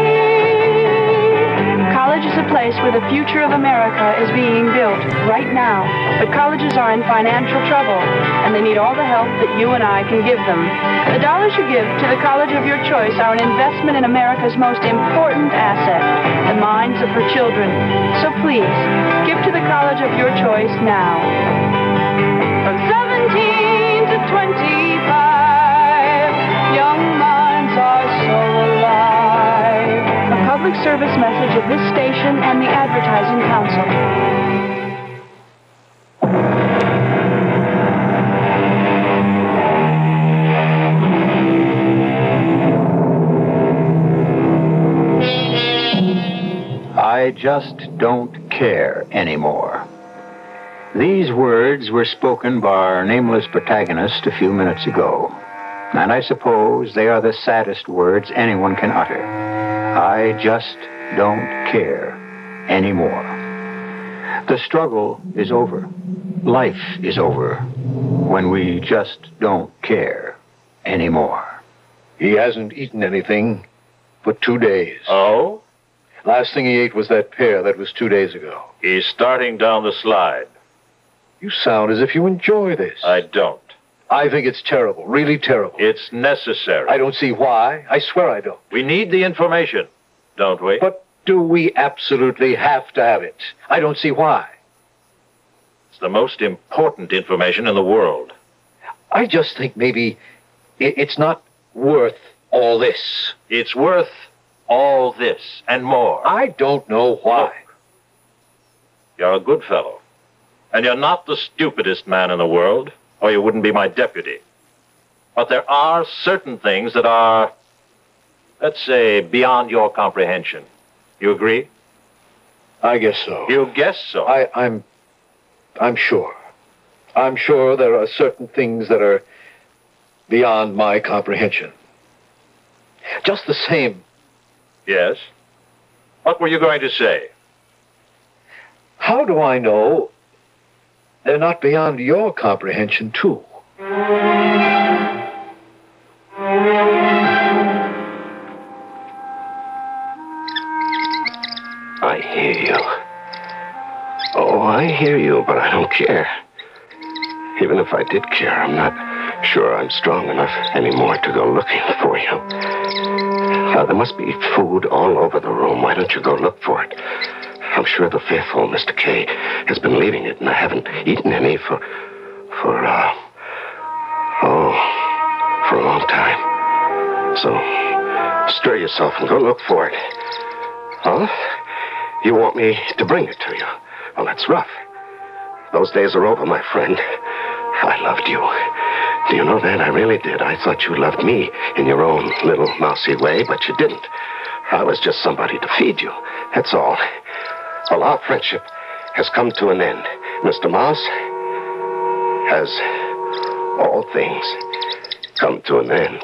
me. College is a place where the future of America is being built right now, but colleges are in financial trouble, and they need all the help that you and I can give them. The dollars you give to the college of your choice are an investment in America's most important asset, the minds of her children. So please, give to the college of your choice now. From seventeen to twenty-five, young minds are so alive. A public service message of this station and the Advertising Council. I just don't care anymore. These words were spoken by our nameless protagonist a few minutes ago, and I suppose they are the saddest words anyone can utter. I just don't care anymore. The struggle is over. Life is over when we just don't care anymore. He hasn't eaten anything for two days. Oh? Last thing he ate was that pear that was two days ago. He's starting down the slide. You sound as if you enjoy this. I don't. I think it's terrible, really terrible. It's necessary. I don't see why. I swear I don't. We need the information, don't we? But do we absolutely have to have it? I don't see why. It's the most important information in the world. I just think maybe it's not worth all this. It's worth all this and more. I don't know why. Look, you're a good fellow. And you're not the stupidest man in the world, or you wouldn't be my deputy. But there are certain things that are, let's say, beyond your comprehension. You agree? I guess so. You guess so? I, I'm, I'm sure. I'm sure there are certain things that are beyond my comprehension. Just the same. Yes? What were you going to say? How do I know they're not beyond your comprehension, too? I hear you. Oh, I hear you, but I don't care. Even if I did care, I'm not sure I'm strong enough anymore to go looking for you. Uh, there must be food all over the room. Why don't you go look for it? I'm sure the faithful Mister K has been leaving it, and I haven't eaten any for, for, uh, oh, for a long time. So, stir yourself and go look for it. Huh? You want me to bring it to you? Well, that's rough. Those days are over, my friend. I loved you. Do you know that? I really did. I thought you loved me in your own little mousy way, but you didn't. I was just somebody to feed you. That's all. Well, our friendship has come to an end. Mister Mouse, has all things come to an end.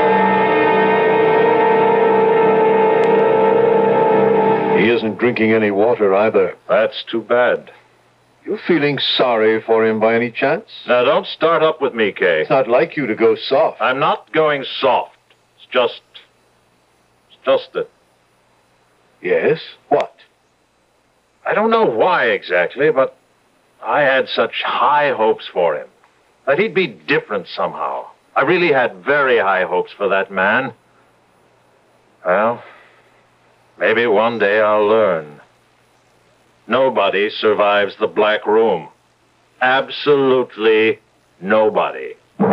He isn't drinking any water either. That's too bad. You feeling sorry for him by any chance? Now, don't start up with me, Kay. It's not like you to go soft. I'm not going soft. It's just... It's just that... Yes? What? I don't know why exactly, but I had such high hopes for him. That he'd be different somehow. I really had very high hopes for that man. Well, maybe one day I'll learn. Nobody survives the Black Room. Absolutely nobody.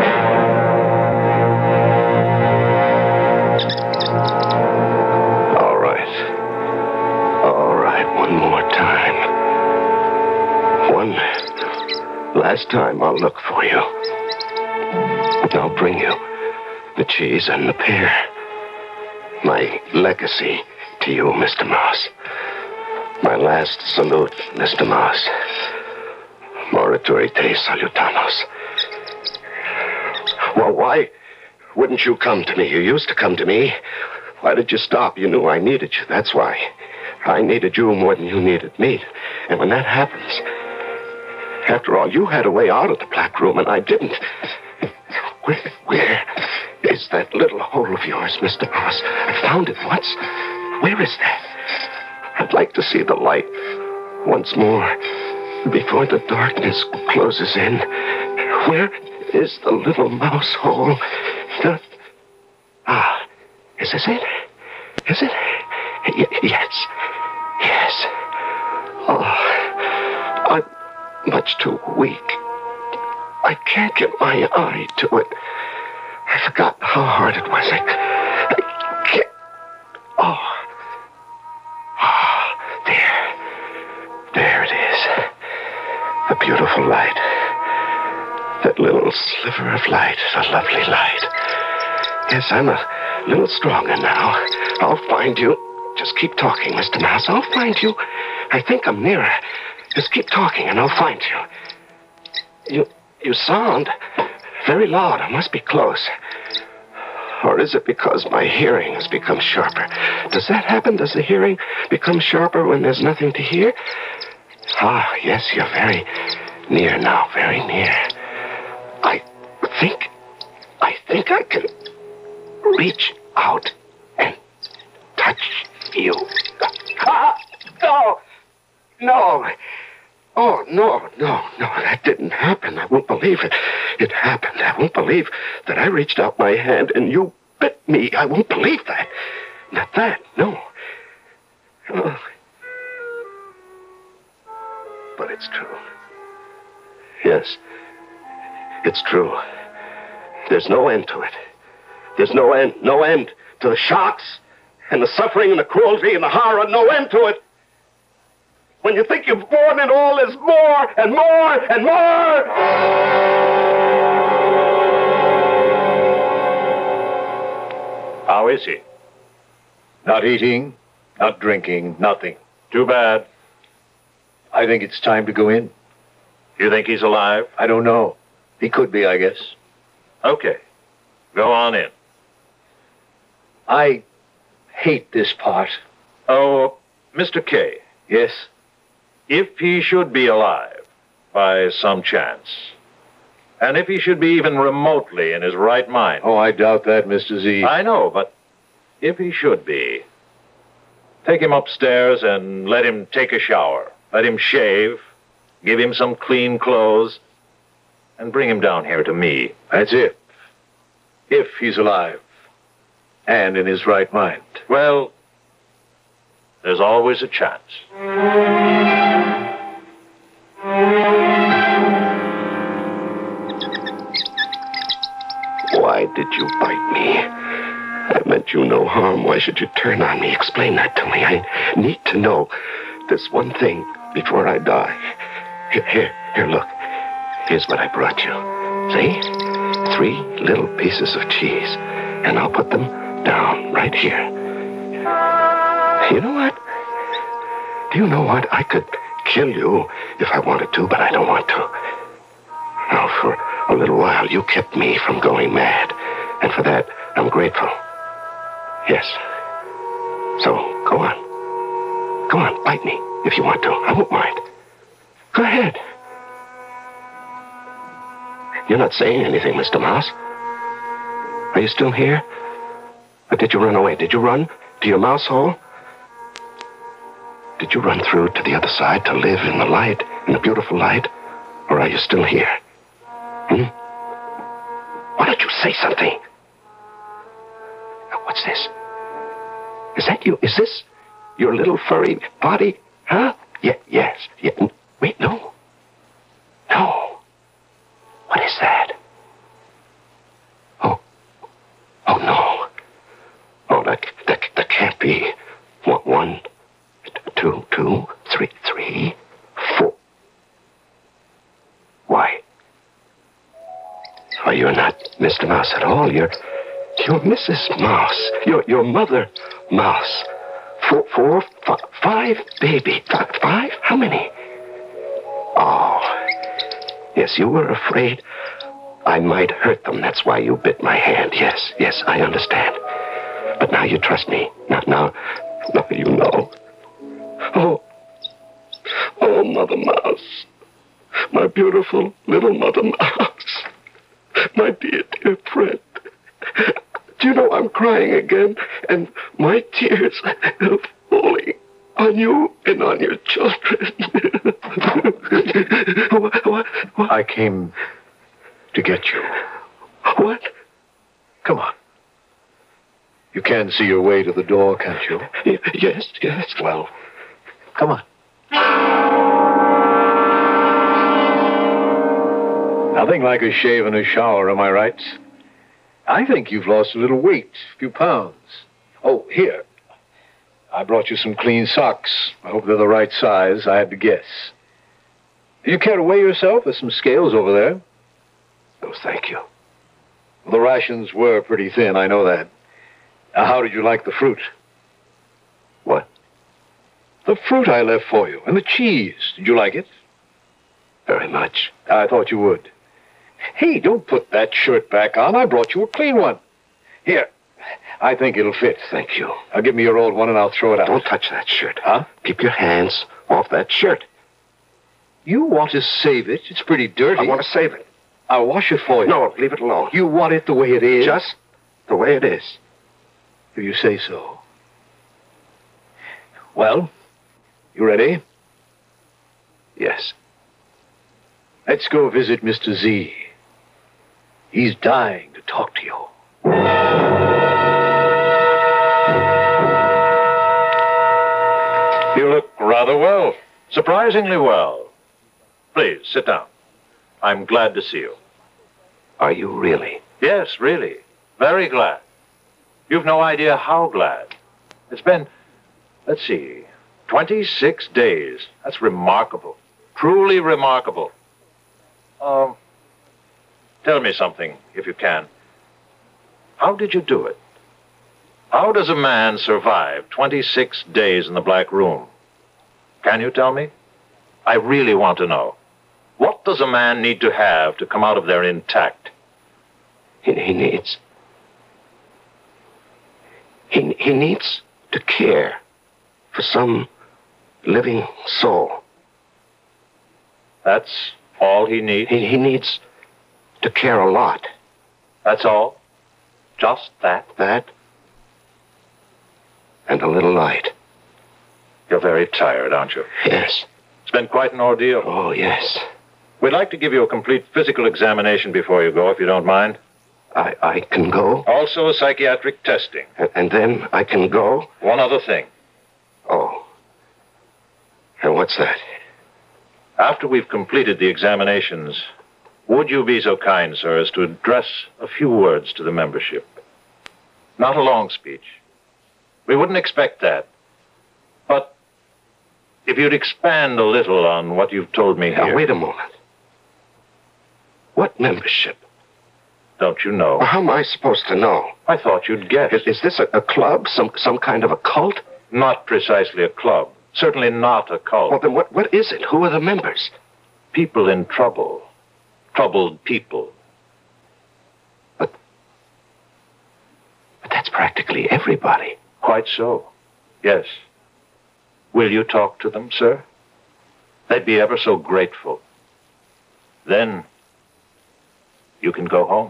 All right. All right, one more time. One last time I'll look for you. I'll bring you the cheese and the pear. My legacy to you, Mister Mouse. My last salute, Mister Mouse. Morituri te salutanos. Well, why wouldn't you come to me? You used to come to me. Why did you stop? You knew I needed you. That's why. I needed you more than you needed me. And when that happens, after all, you had a way out of the Black Room, and I didn't. Where, where is that little hole of yours, Mister Mouse? I found it once. Where is that? I'd like to see the light once more before the darkness closes in. Where is the little mouse hole? The... Ah, is this it? Is it? Y- yes. Yes. Oh, I'm much too weak. I can't get my eye to it. I forgot how hard it was. I, I can't... Oh. Oh, there. There it is. The beautiful light. That little sliver of light. The lovely light. Yes, I'm a little stronger now. I'll find you. Just keep talking, Mister Mouse. I'll find you. I think I'm nearer. Just keep talking and I'll find you. You... You sound very loud. I must be close. Or is it because my hearing has become sharper? Does that happen? Does the hearing become sharper when there's nothing to hear? Ah, yes, you're very near now, very near. I think, I think I can reach out and touch you. Ah, no, no. Oh, no, no, no, that didn't happen. I won't believe it. It happened. I won't believe that I reached out my hand and you bit me. I won't believe that. Not that, no. Oh. But it's true. Yes, it's true. There's no end to it. There's no end, no end to the shocks and the suffering and the cruelty and the horror. No end to it. When you think you've borne it all, there's more and more and more. How is he? Not eating, not drinking, nothing. Too bad. I think it's time to go in. You think he's alive? I don't know. He could be, I guess. Okay. Go on in. I hate this part. Oh, Mister Kay. Yes? If he should be alive, by some chance, and if he should be even remotely in his right mind... Oh, I doubt that, Mister Z. I know, but if he should be, take him upstairs and let him take a shower. Let him shave, give him some clean clothes, and bring him down here to me. That's it. If he's alive, and in his right mind. Well, there's always a chance. Why did you bite me? I meant you no harm. Why should you turn on me? Explain that to me. I need to know this one thing before I die. Here, here, here, look. Here's what I brought you. See? Three little pieces of cheese. And I'll put them down right here. You know what? Do you know what? I could kill you if I wanted to, but I don't want to. Now, for a little while, you kept me from going mad. And for that, I'm grateful. Yes. So, go on. Go on, bite me if you want to. I won't mind. Go ahead. You're not saying anything, Mister Mouse. Are you still here? Or did you run away? Did you run to your mouse hole? Did you run through to the other side to live in the light, in the beautiful light? Or are you still here? Hmm? Why don't you say something? Now, what's this? Is that you? Is this your little furry body? Huh? Yeah, yes. Yeah. Wait, no. No. What is that? Oh. Oh, no. Oh, that, that, that can't be. One, one, two, two, three, three, four. Why? Oh, you're not Mister Mouse at all. You're, you're Missus Mouse. You're your mother Mouse. Four, four, five, five baby. Five, five? How many? Oh, yes, you were afraid I might hurt them. That's why you bit my hand. Yes, yes, I understand. But now you trust me. Now, now, now you know. Oh, oh, Mother Mouse. My beautiful little Mother Mouse. My dear, dear friend. Do you know I'm crying again? And my tears are falling on you and on your children. what, what, what? I came to get you. What? Come on. You can see your way to the door, can't you? Y- yes, yes. Well, come on. Nothing like a shave and a shower, am I right? I think you've lost a little weight, a few pounds. Oh, here. I brought you some clean socks. I hope they're the right size. I had to guess. Do you care to weigh yourself? There's some scales over there. Oh, thank you. Well, the rations were pretty thin, I know that. Now, how did you like the fruit? What? The fruit I left for you, and the cheese. Did you like it? Very much. I thought you would. Hey, don't put that shirt back on. I brought you a clean one. Here, I think it'll fit. Thank you. Now, give me your old one, and I'll throw it out. Don't touch that shirt. Huh? Keep your hands off that shirt. You want to save it? It's pretty dirty. I want to save it. I'll wash it for you. No, leave it alone. You want it the way it is? Just the way it is. If you say so. Well, you ready? Yes. Let's go visit Mister Z. He's dying to talk to you. You look rather well. Surprisingly well. Please, sit down. I'm glad to see you. Are you really? Yes, really. Very glad. You've no idea how glad. It's been, let's see, twenty-six days. That's remarkable. Truly remarkable. Um, tell me something, if you can. How did you do it? How does a man survive twenty-six days in the Black Room? Can you tell me? I really want to know. What does a man need to have to come out of there intact? He, he needs... He, he needs to care for some living soul. That's all he needs? He, he needs to care a lot. That's all? Just that? That. And a little light. You're very tired, aren't you? Yes. It's been quite an ordeal. Oh, yes. We'd like to give you a complete physical examination before you go, if you don't mind. I, I can go? Also psychiatric testing. And, and then I can go? One other thing. Oh. And what's that? After we've completed the examinations, would you be so kind, sir, as to address a few words to the membership? Not a long speech. We wouldn't expect that. But if you'd expand a little on what you've told me now, here. Wait a moment. What membership? Don't you know? Well, how am I supposed to know? I thought you'd guess. Is, is this a, a club? Some some kind of a cult? Not precisely a club. Certainly not a cult. Well, then what, what is it? Who are the members? People in trouble. Troubled people. But, but that's practically everybody. Quite so. Yes. Will you talk to them, sir? They'd be ever so grateful. Then you can go home.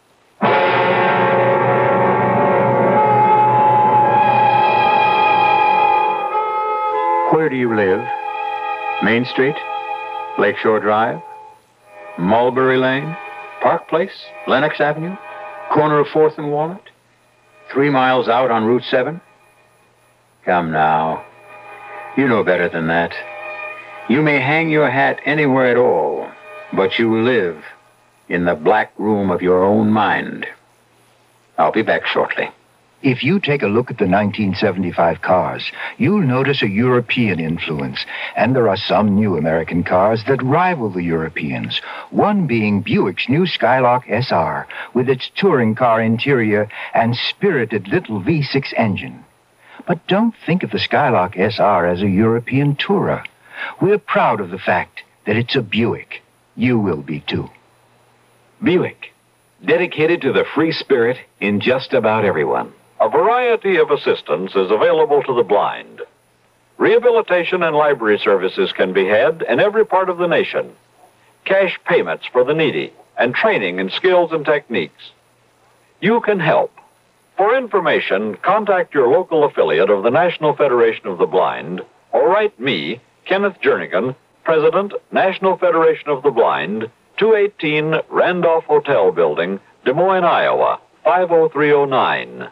Where do you live? Main Street? Lakeshore Drive? Mulberry Lane? Park Place? Lenox Avenue? Corner of fourth and Walnut? Three miles out on Route seven? Come now. You know better than that. You may hang your hat anywhere at all, but you live in the black room of your own mind. I'll be back shortly. If you take a look at the nineteen seventy-five cars, you'll notice a European influence, and there are some new American cars that rival the Europeans, one being Buick's new Skylark S R, with its touring car interior and spirited little V six engine. But don't think of the Skylark S R as a European tourer. We're proud of the fact that it's a Buick. You will be, too. Buick, dedicated to the free spirit in just about everyone. A variety of assistance is available to the blind. Rehabilitation and library services can be had in every part of the nation. Cash payments for the needy and training in skills and techniques. You can help. For information, contact your local affiliate of the National Federation of the Blind or write me, Kenneth Jernigan, President, National Federation of the Blind, two eighteen Randolph Hotel Building, Des Moines, Iowa, five oh three oh nine.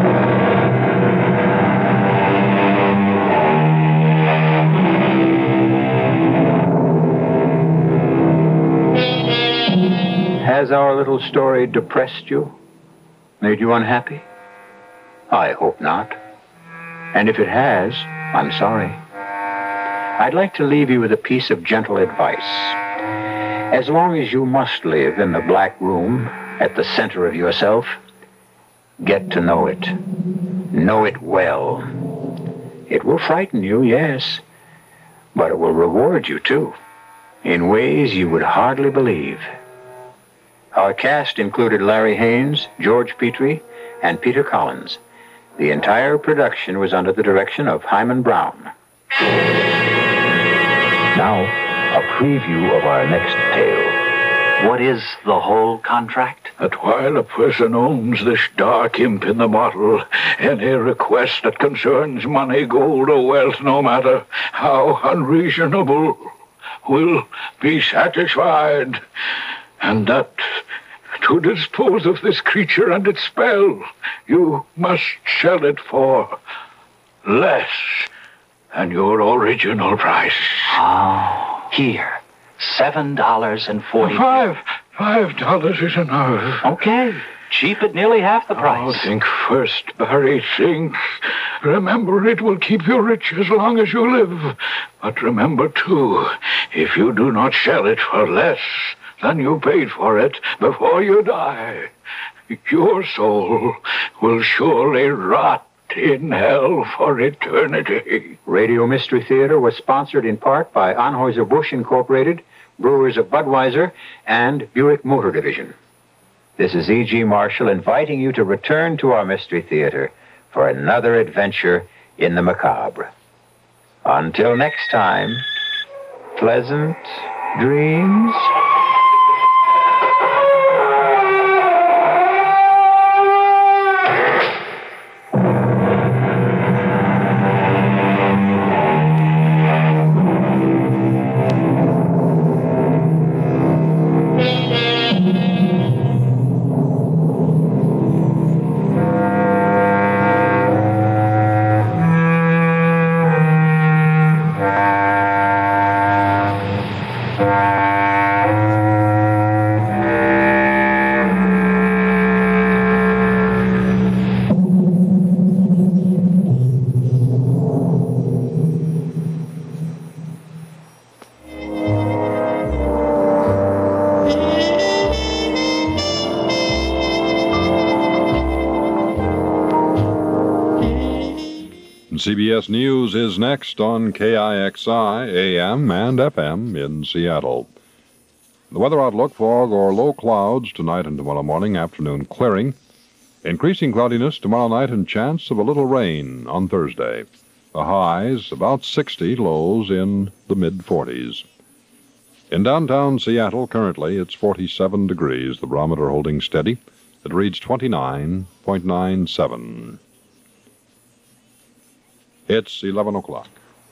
Has our little story depressed you? Made you unhappy? I hope not. And if it has, I'm sorry. I'd like to leave you with a piece of gentle advice. As long as you must live in the black room at the center of yourself, get to know it. Know it well. It will frighten you, yes, but it will reward you, too, in ways you would hardly believe. Our cast included Larry Haynes, George Petrie, and Peter Collins. The entire production was under the direction of Hyman Brown. Now, a preview of our next tale. What is the whole contract? That while a person owns this dark imp in the bottle, any request that concerns money, gold, or wealth, no matter how unreasonable, will be satisfied. And that to dispose of this creature and its spell, you must sell it for less than your original price. Oh, here, seven dollars and forty. Five, five dollars is enough. Okay, cheap at nearly half the price. Oh, think first, Barry, think. Remember, it will keep you rich as long as you live. But remember, too, if you do not sell it for less than you paid for it before you die, your soul will surely rot in hell for eternity. Radio Mystery Theater was sponsored in part by Anheuser-Busch Incorporated, Brewers of Budweiser, and Buick Motor Division. This is E G. Marshall inviting you to return to our Mystery Theater for another adventure in the macabre. Until next time, pleasant dreams. Bye. C B S News is next on K I X I, A M and F M in Seattle. The weather outlook: fog or low clouds tonight and tomorrow morning, afternoon clearing. Increasing cloudiness tomorrow night and chance of a little rain on Thursday. The highs about sixty, lows in the mid-forties. In downtown Seattle, currently, it's forty-seven degrees, the barometer holding steady. It reads twenty-nine point nine seven. It's eleven o'clock.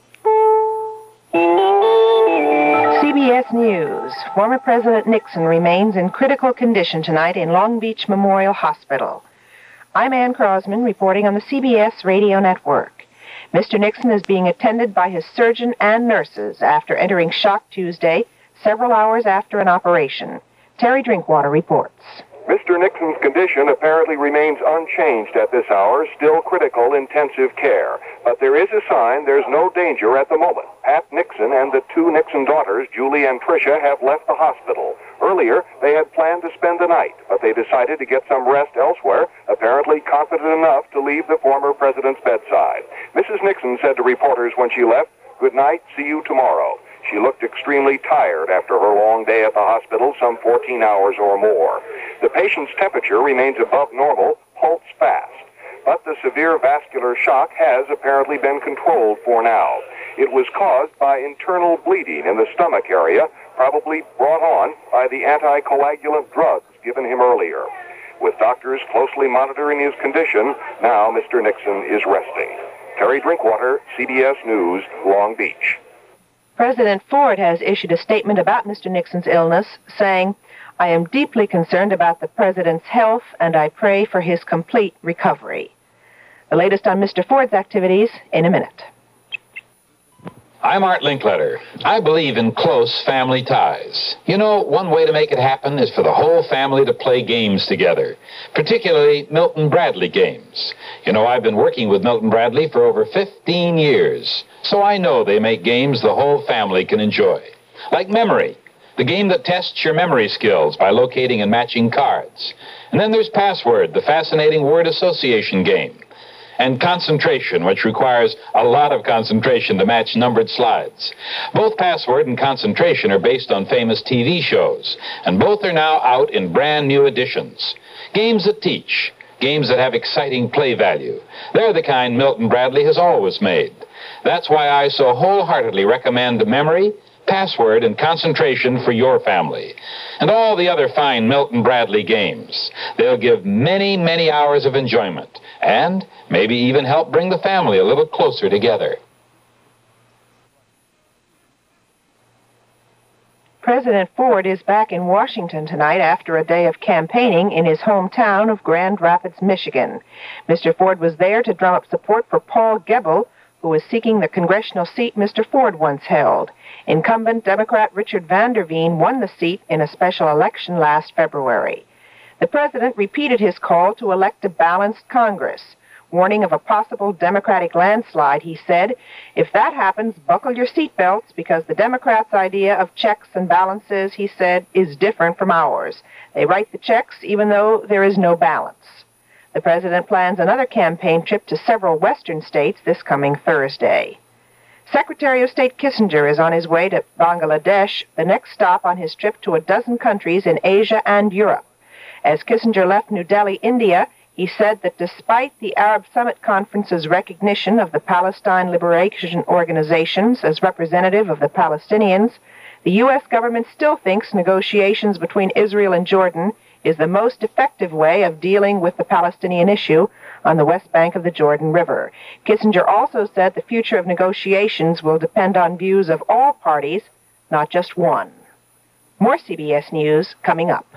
C B S News. Former President Nixon remains in critical condition tonight in Long Beach Memorial Hospital. I'm Ann Crosman reporting on the C B S Radio Network. Mister Nixon is being attended by his surgeon and nurses after entering shock Tuesday, several hours after an operation. Terry Drinkwater reports. Mister Nixon's condition apparently remains unchanged at this hour, still critical intensive care. But there is a sign there's no danger at the moment. Pat Nixon and the two Nixon daughters, Julie and Tricia, have left the hospital. Earlier, they had planned to spend the night, but they decided to get some rest elsewhere, apparently confident enough to leave the former president's bedside. Missus Nixon said to reporters when she left, "Good night, see you tomorrow." She looked extremely tired after her long day at the hospital, some fourteen hours or more. The patient's temperature remains above normal, pulse fast. But the severe vascular shock has apparently been controlled for now. It was caused by internal bleeding in the stomach area, probably brought on by the anticoagulant drugs given him earlier. With doctors closely monitoring his condition, now Mister Nixon is resting. Terry Drinkwater, C B S News, Long Beach. President Ford has issued a statement about Mister Nixon's illness, saying, "I am deeply concerned about the president's health, and I pray for his complete recovery." The latest on Mister Ford's activities in a minute. I'm Art Linkletter. I believe in close family ties. You know, one way to make it happen is for the whole family to play games together, particularly Milton Bradley games. You know, I've been working with Milton Bradley for over fifteen years, so I know they make games the whole family can enjoy. Like Memory, the game that tests your memory skills by locating and matching cards. And then there's Password, the fascinating word association game. And Concentration, which requires a lot of concentration to match numbered slides. Both Password and Concentration are based on famous T V shows, and both are now out in brand new editions. Games that teach, games that have exciting play value. They're the kind Milton Bradley has always made. That's why I so wholeheartedly recommend Memory, Password, and Concentration for your family. And all the other fine Milton Bradley games. They'll give many, many hours of enjoyment, and maybe even help bring the family a little closer together. President Ford is back in Washington tonight after a day of campaigning in his hometown of Grand Rapids, Michigan. Mister Ford was there to drum up support for Paul Gebel, who was seeking the congressional seat Mister Ford once held. Incumbent Democrat Richard Van der Veen won the seat in a special election last February. The president repeated his call to elect a balanced Congress. Warning of a possible Democratic landslide, he said, "If that happens, buckle your seatbelts, because the Democrats' idea of checks and balances," he said, "is different from ours. They write the checks even though there is no balance." The president plans another campaign trip to several western states this coming Thursday. Secretary of State Kissinger is on his way to Bangladesh, the next stop on his trip to a dozen countries in Asia and Europe. As Kissinger left New Delhi, India, he said that despite the Arab Summit Conference's recognition of the Palestine Liberation Organizations as representative of the Palestinians, the U S government still thinks negotiations between Israel and Jordan is the most effective way of dealing with the Palestinian issue on the west bank of the Jordan River. Kissinger also said the future of negotiations will depend on views of all parties, not just one. More C B S News coming up.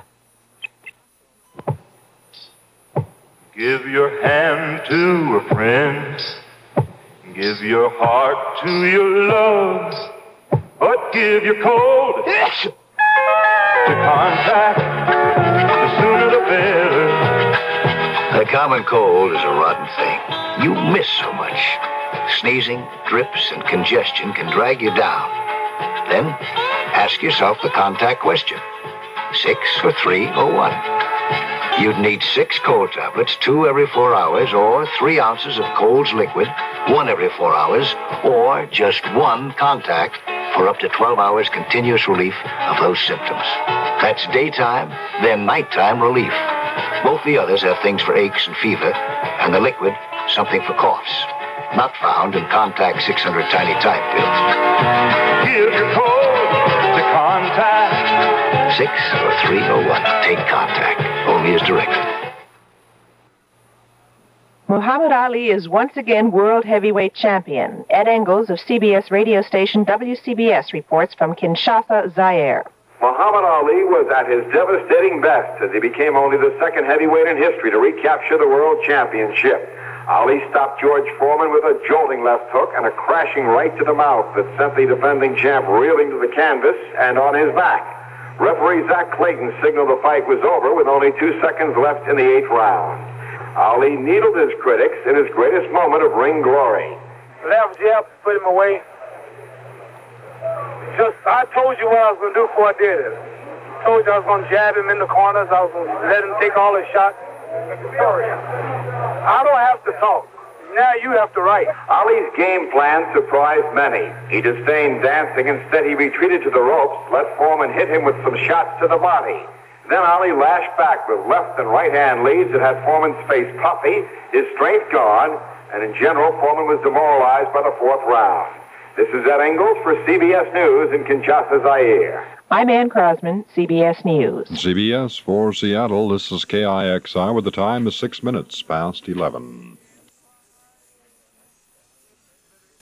Give your hand to a friend. Give your heart to your love. But give your cold to contact. The sooner the better. The common cold is a rotten thing. You miss so much. Sneezing, drips, and congestion can drag you down. Then ask yourself the contact question. Six or three or one. You'd need six cold tablets, two every four hours, or three ounces of Coles liquid, one every four hours, or just one contact for up to twelve hours continuous relief of those symptoms. That's daytime, then nighttime relief. Both the others have things for aches and fever, and the liquid, something for coughs. Not found in Contact six hundred Tiny Type pills. Give your code to Contact. Six or three or one. Take Contact. Only as directed. Muhammad Ali is once again world heavyweight champion. Ed Engels of C B S radio station W C B S reports from Kinshasa, Zaire. Muhammad Ali was at his devastating best as he became only the second heavyweight in history to recapture the world championship. Ali stopped George Foreman with a jolting left hook and a crashing right to the mouth that sent the defending champ reeling to the canvas and on his back. Referee Zach Clayton signaled the fight was over with only two seconds left in the eighth round. Ali needled his critics in his greatest moment of ring glory. Left jab, put him away. Just, I told you what I was going to do before I did it. I told you I was going to jab him in the corners. I was going to let him take all his shots. I don't have to talk. Now you have to write. Ali's game plan surprised many. He disdained dancing. Instead, he retreated to the ropes, let Foreman hit him with some shots to the body. Then Ali lashed back with left and right hand leads that had Foreman's face puffy, his strength gone, and in general, Foreman was demoralized by the fourth round. This is Ed Engels for C B S News in Kinshasa, Zaire. I'm Ann Crosman, C B S News. C B S for Seattle, this is K I X I, where the time is six minutes past eleven.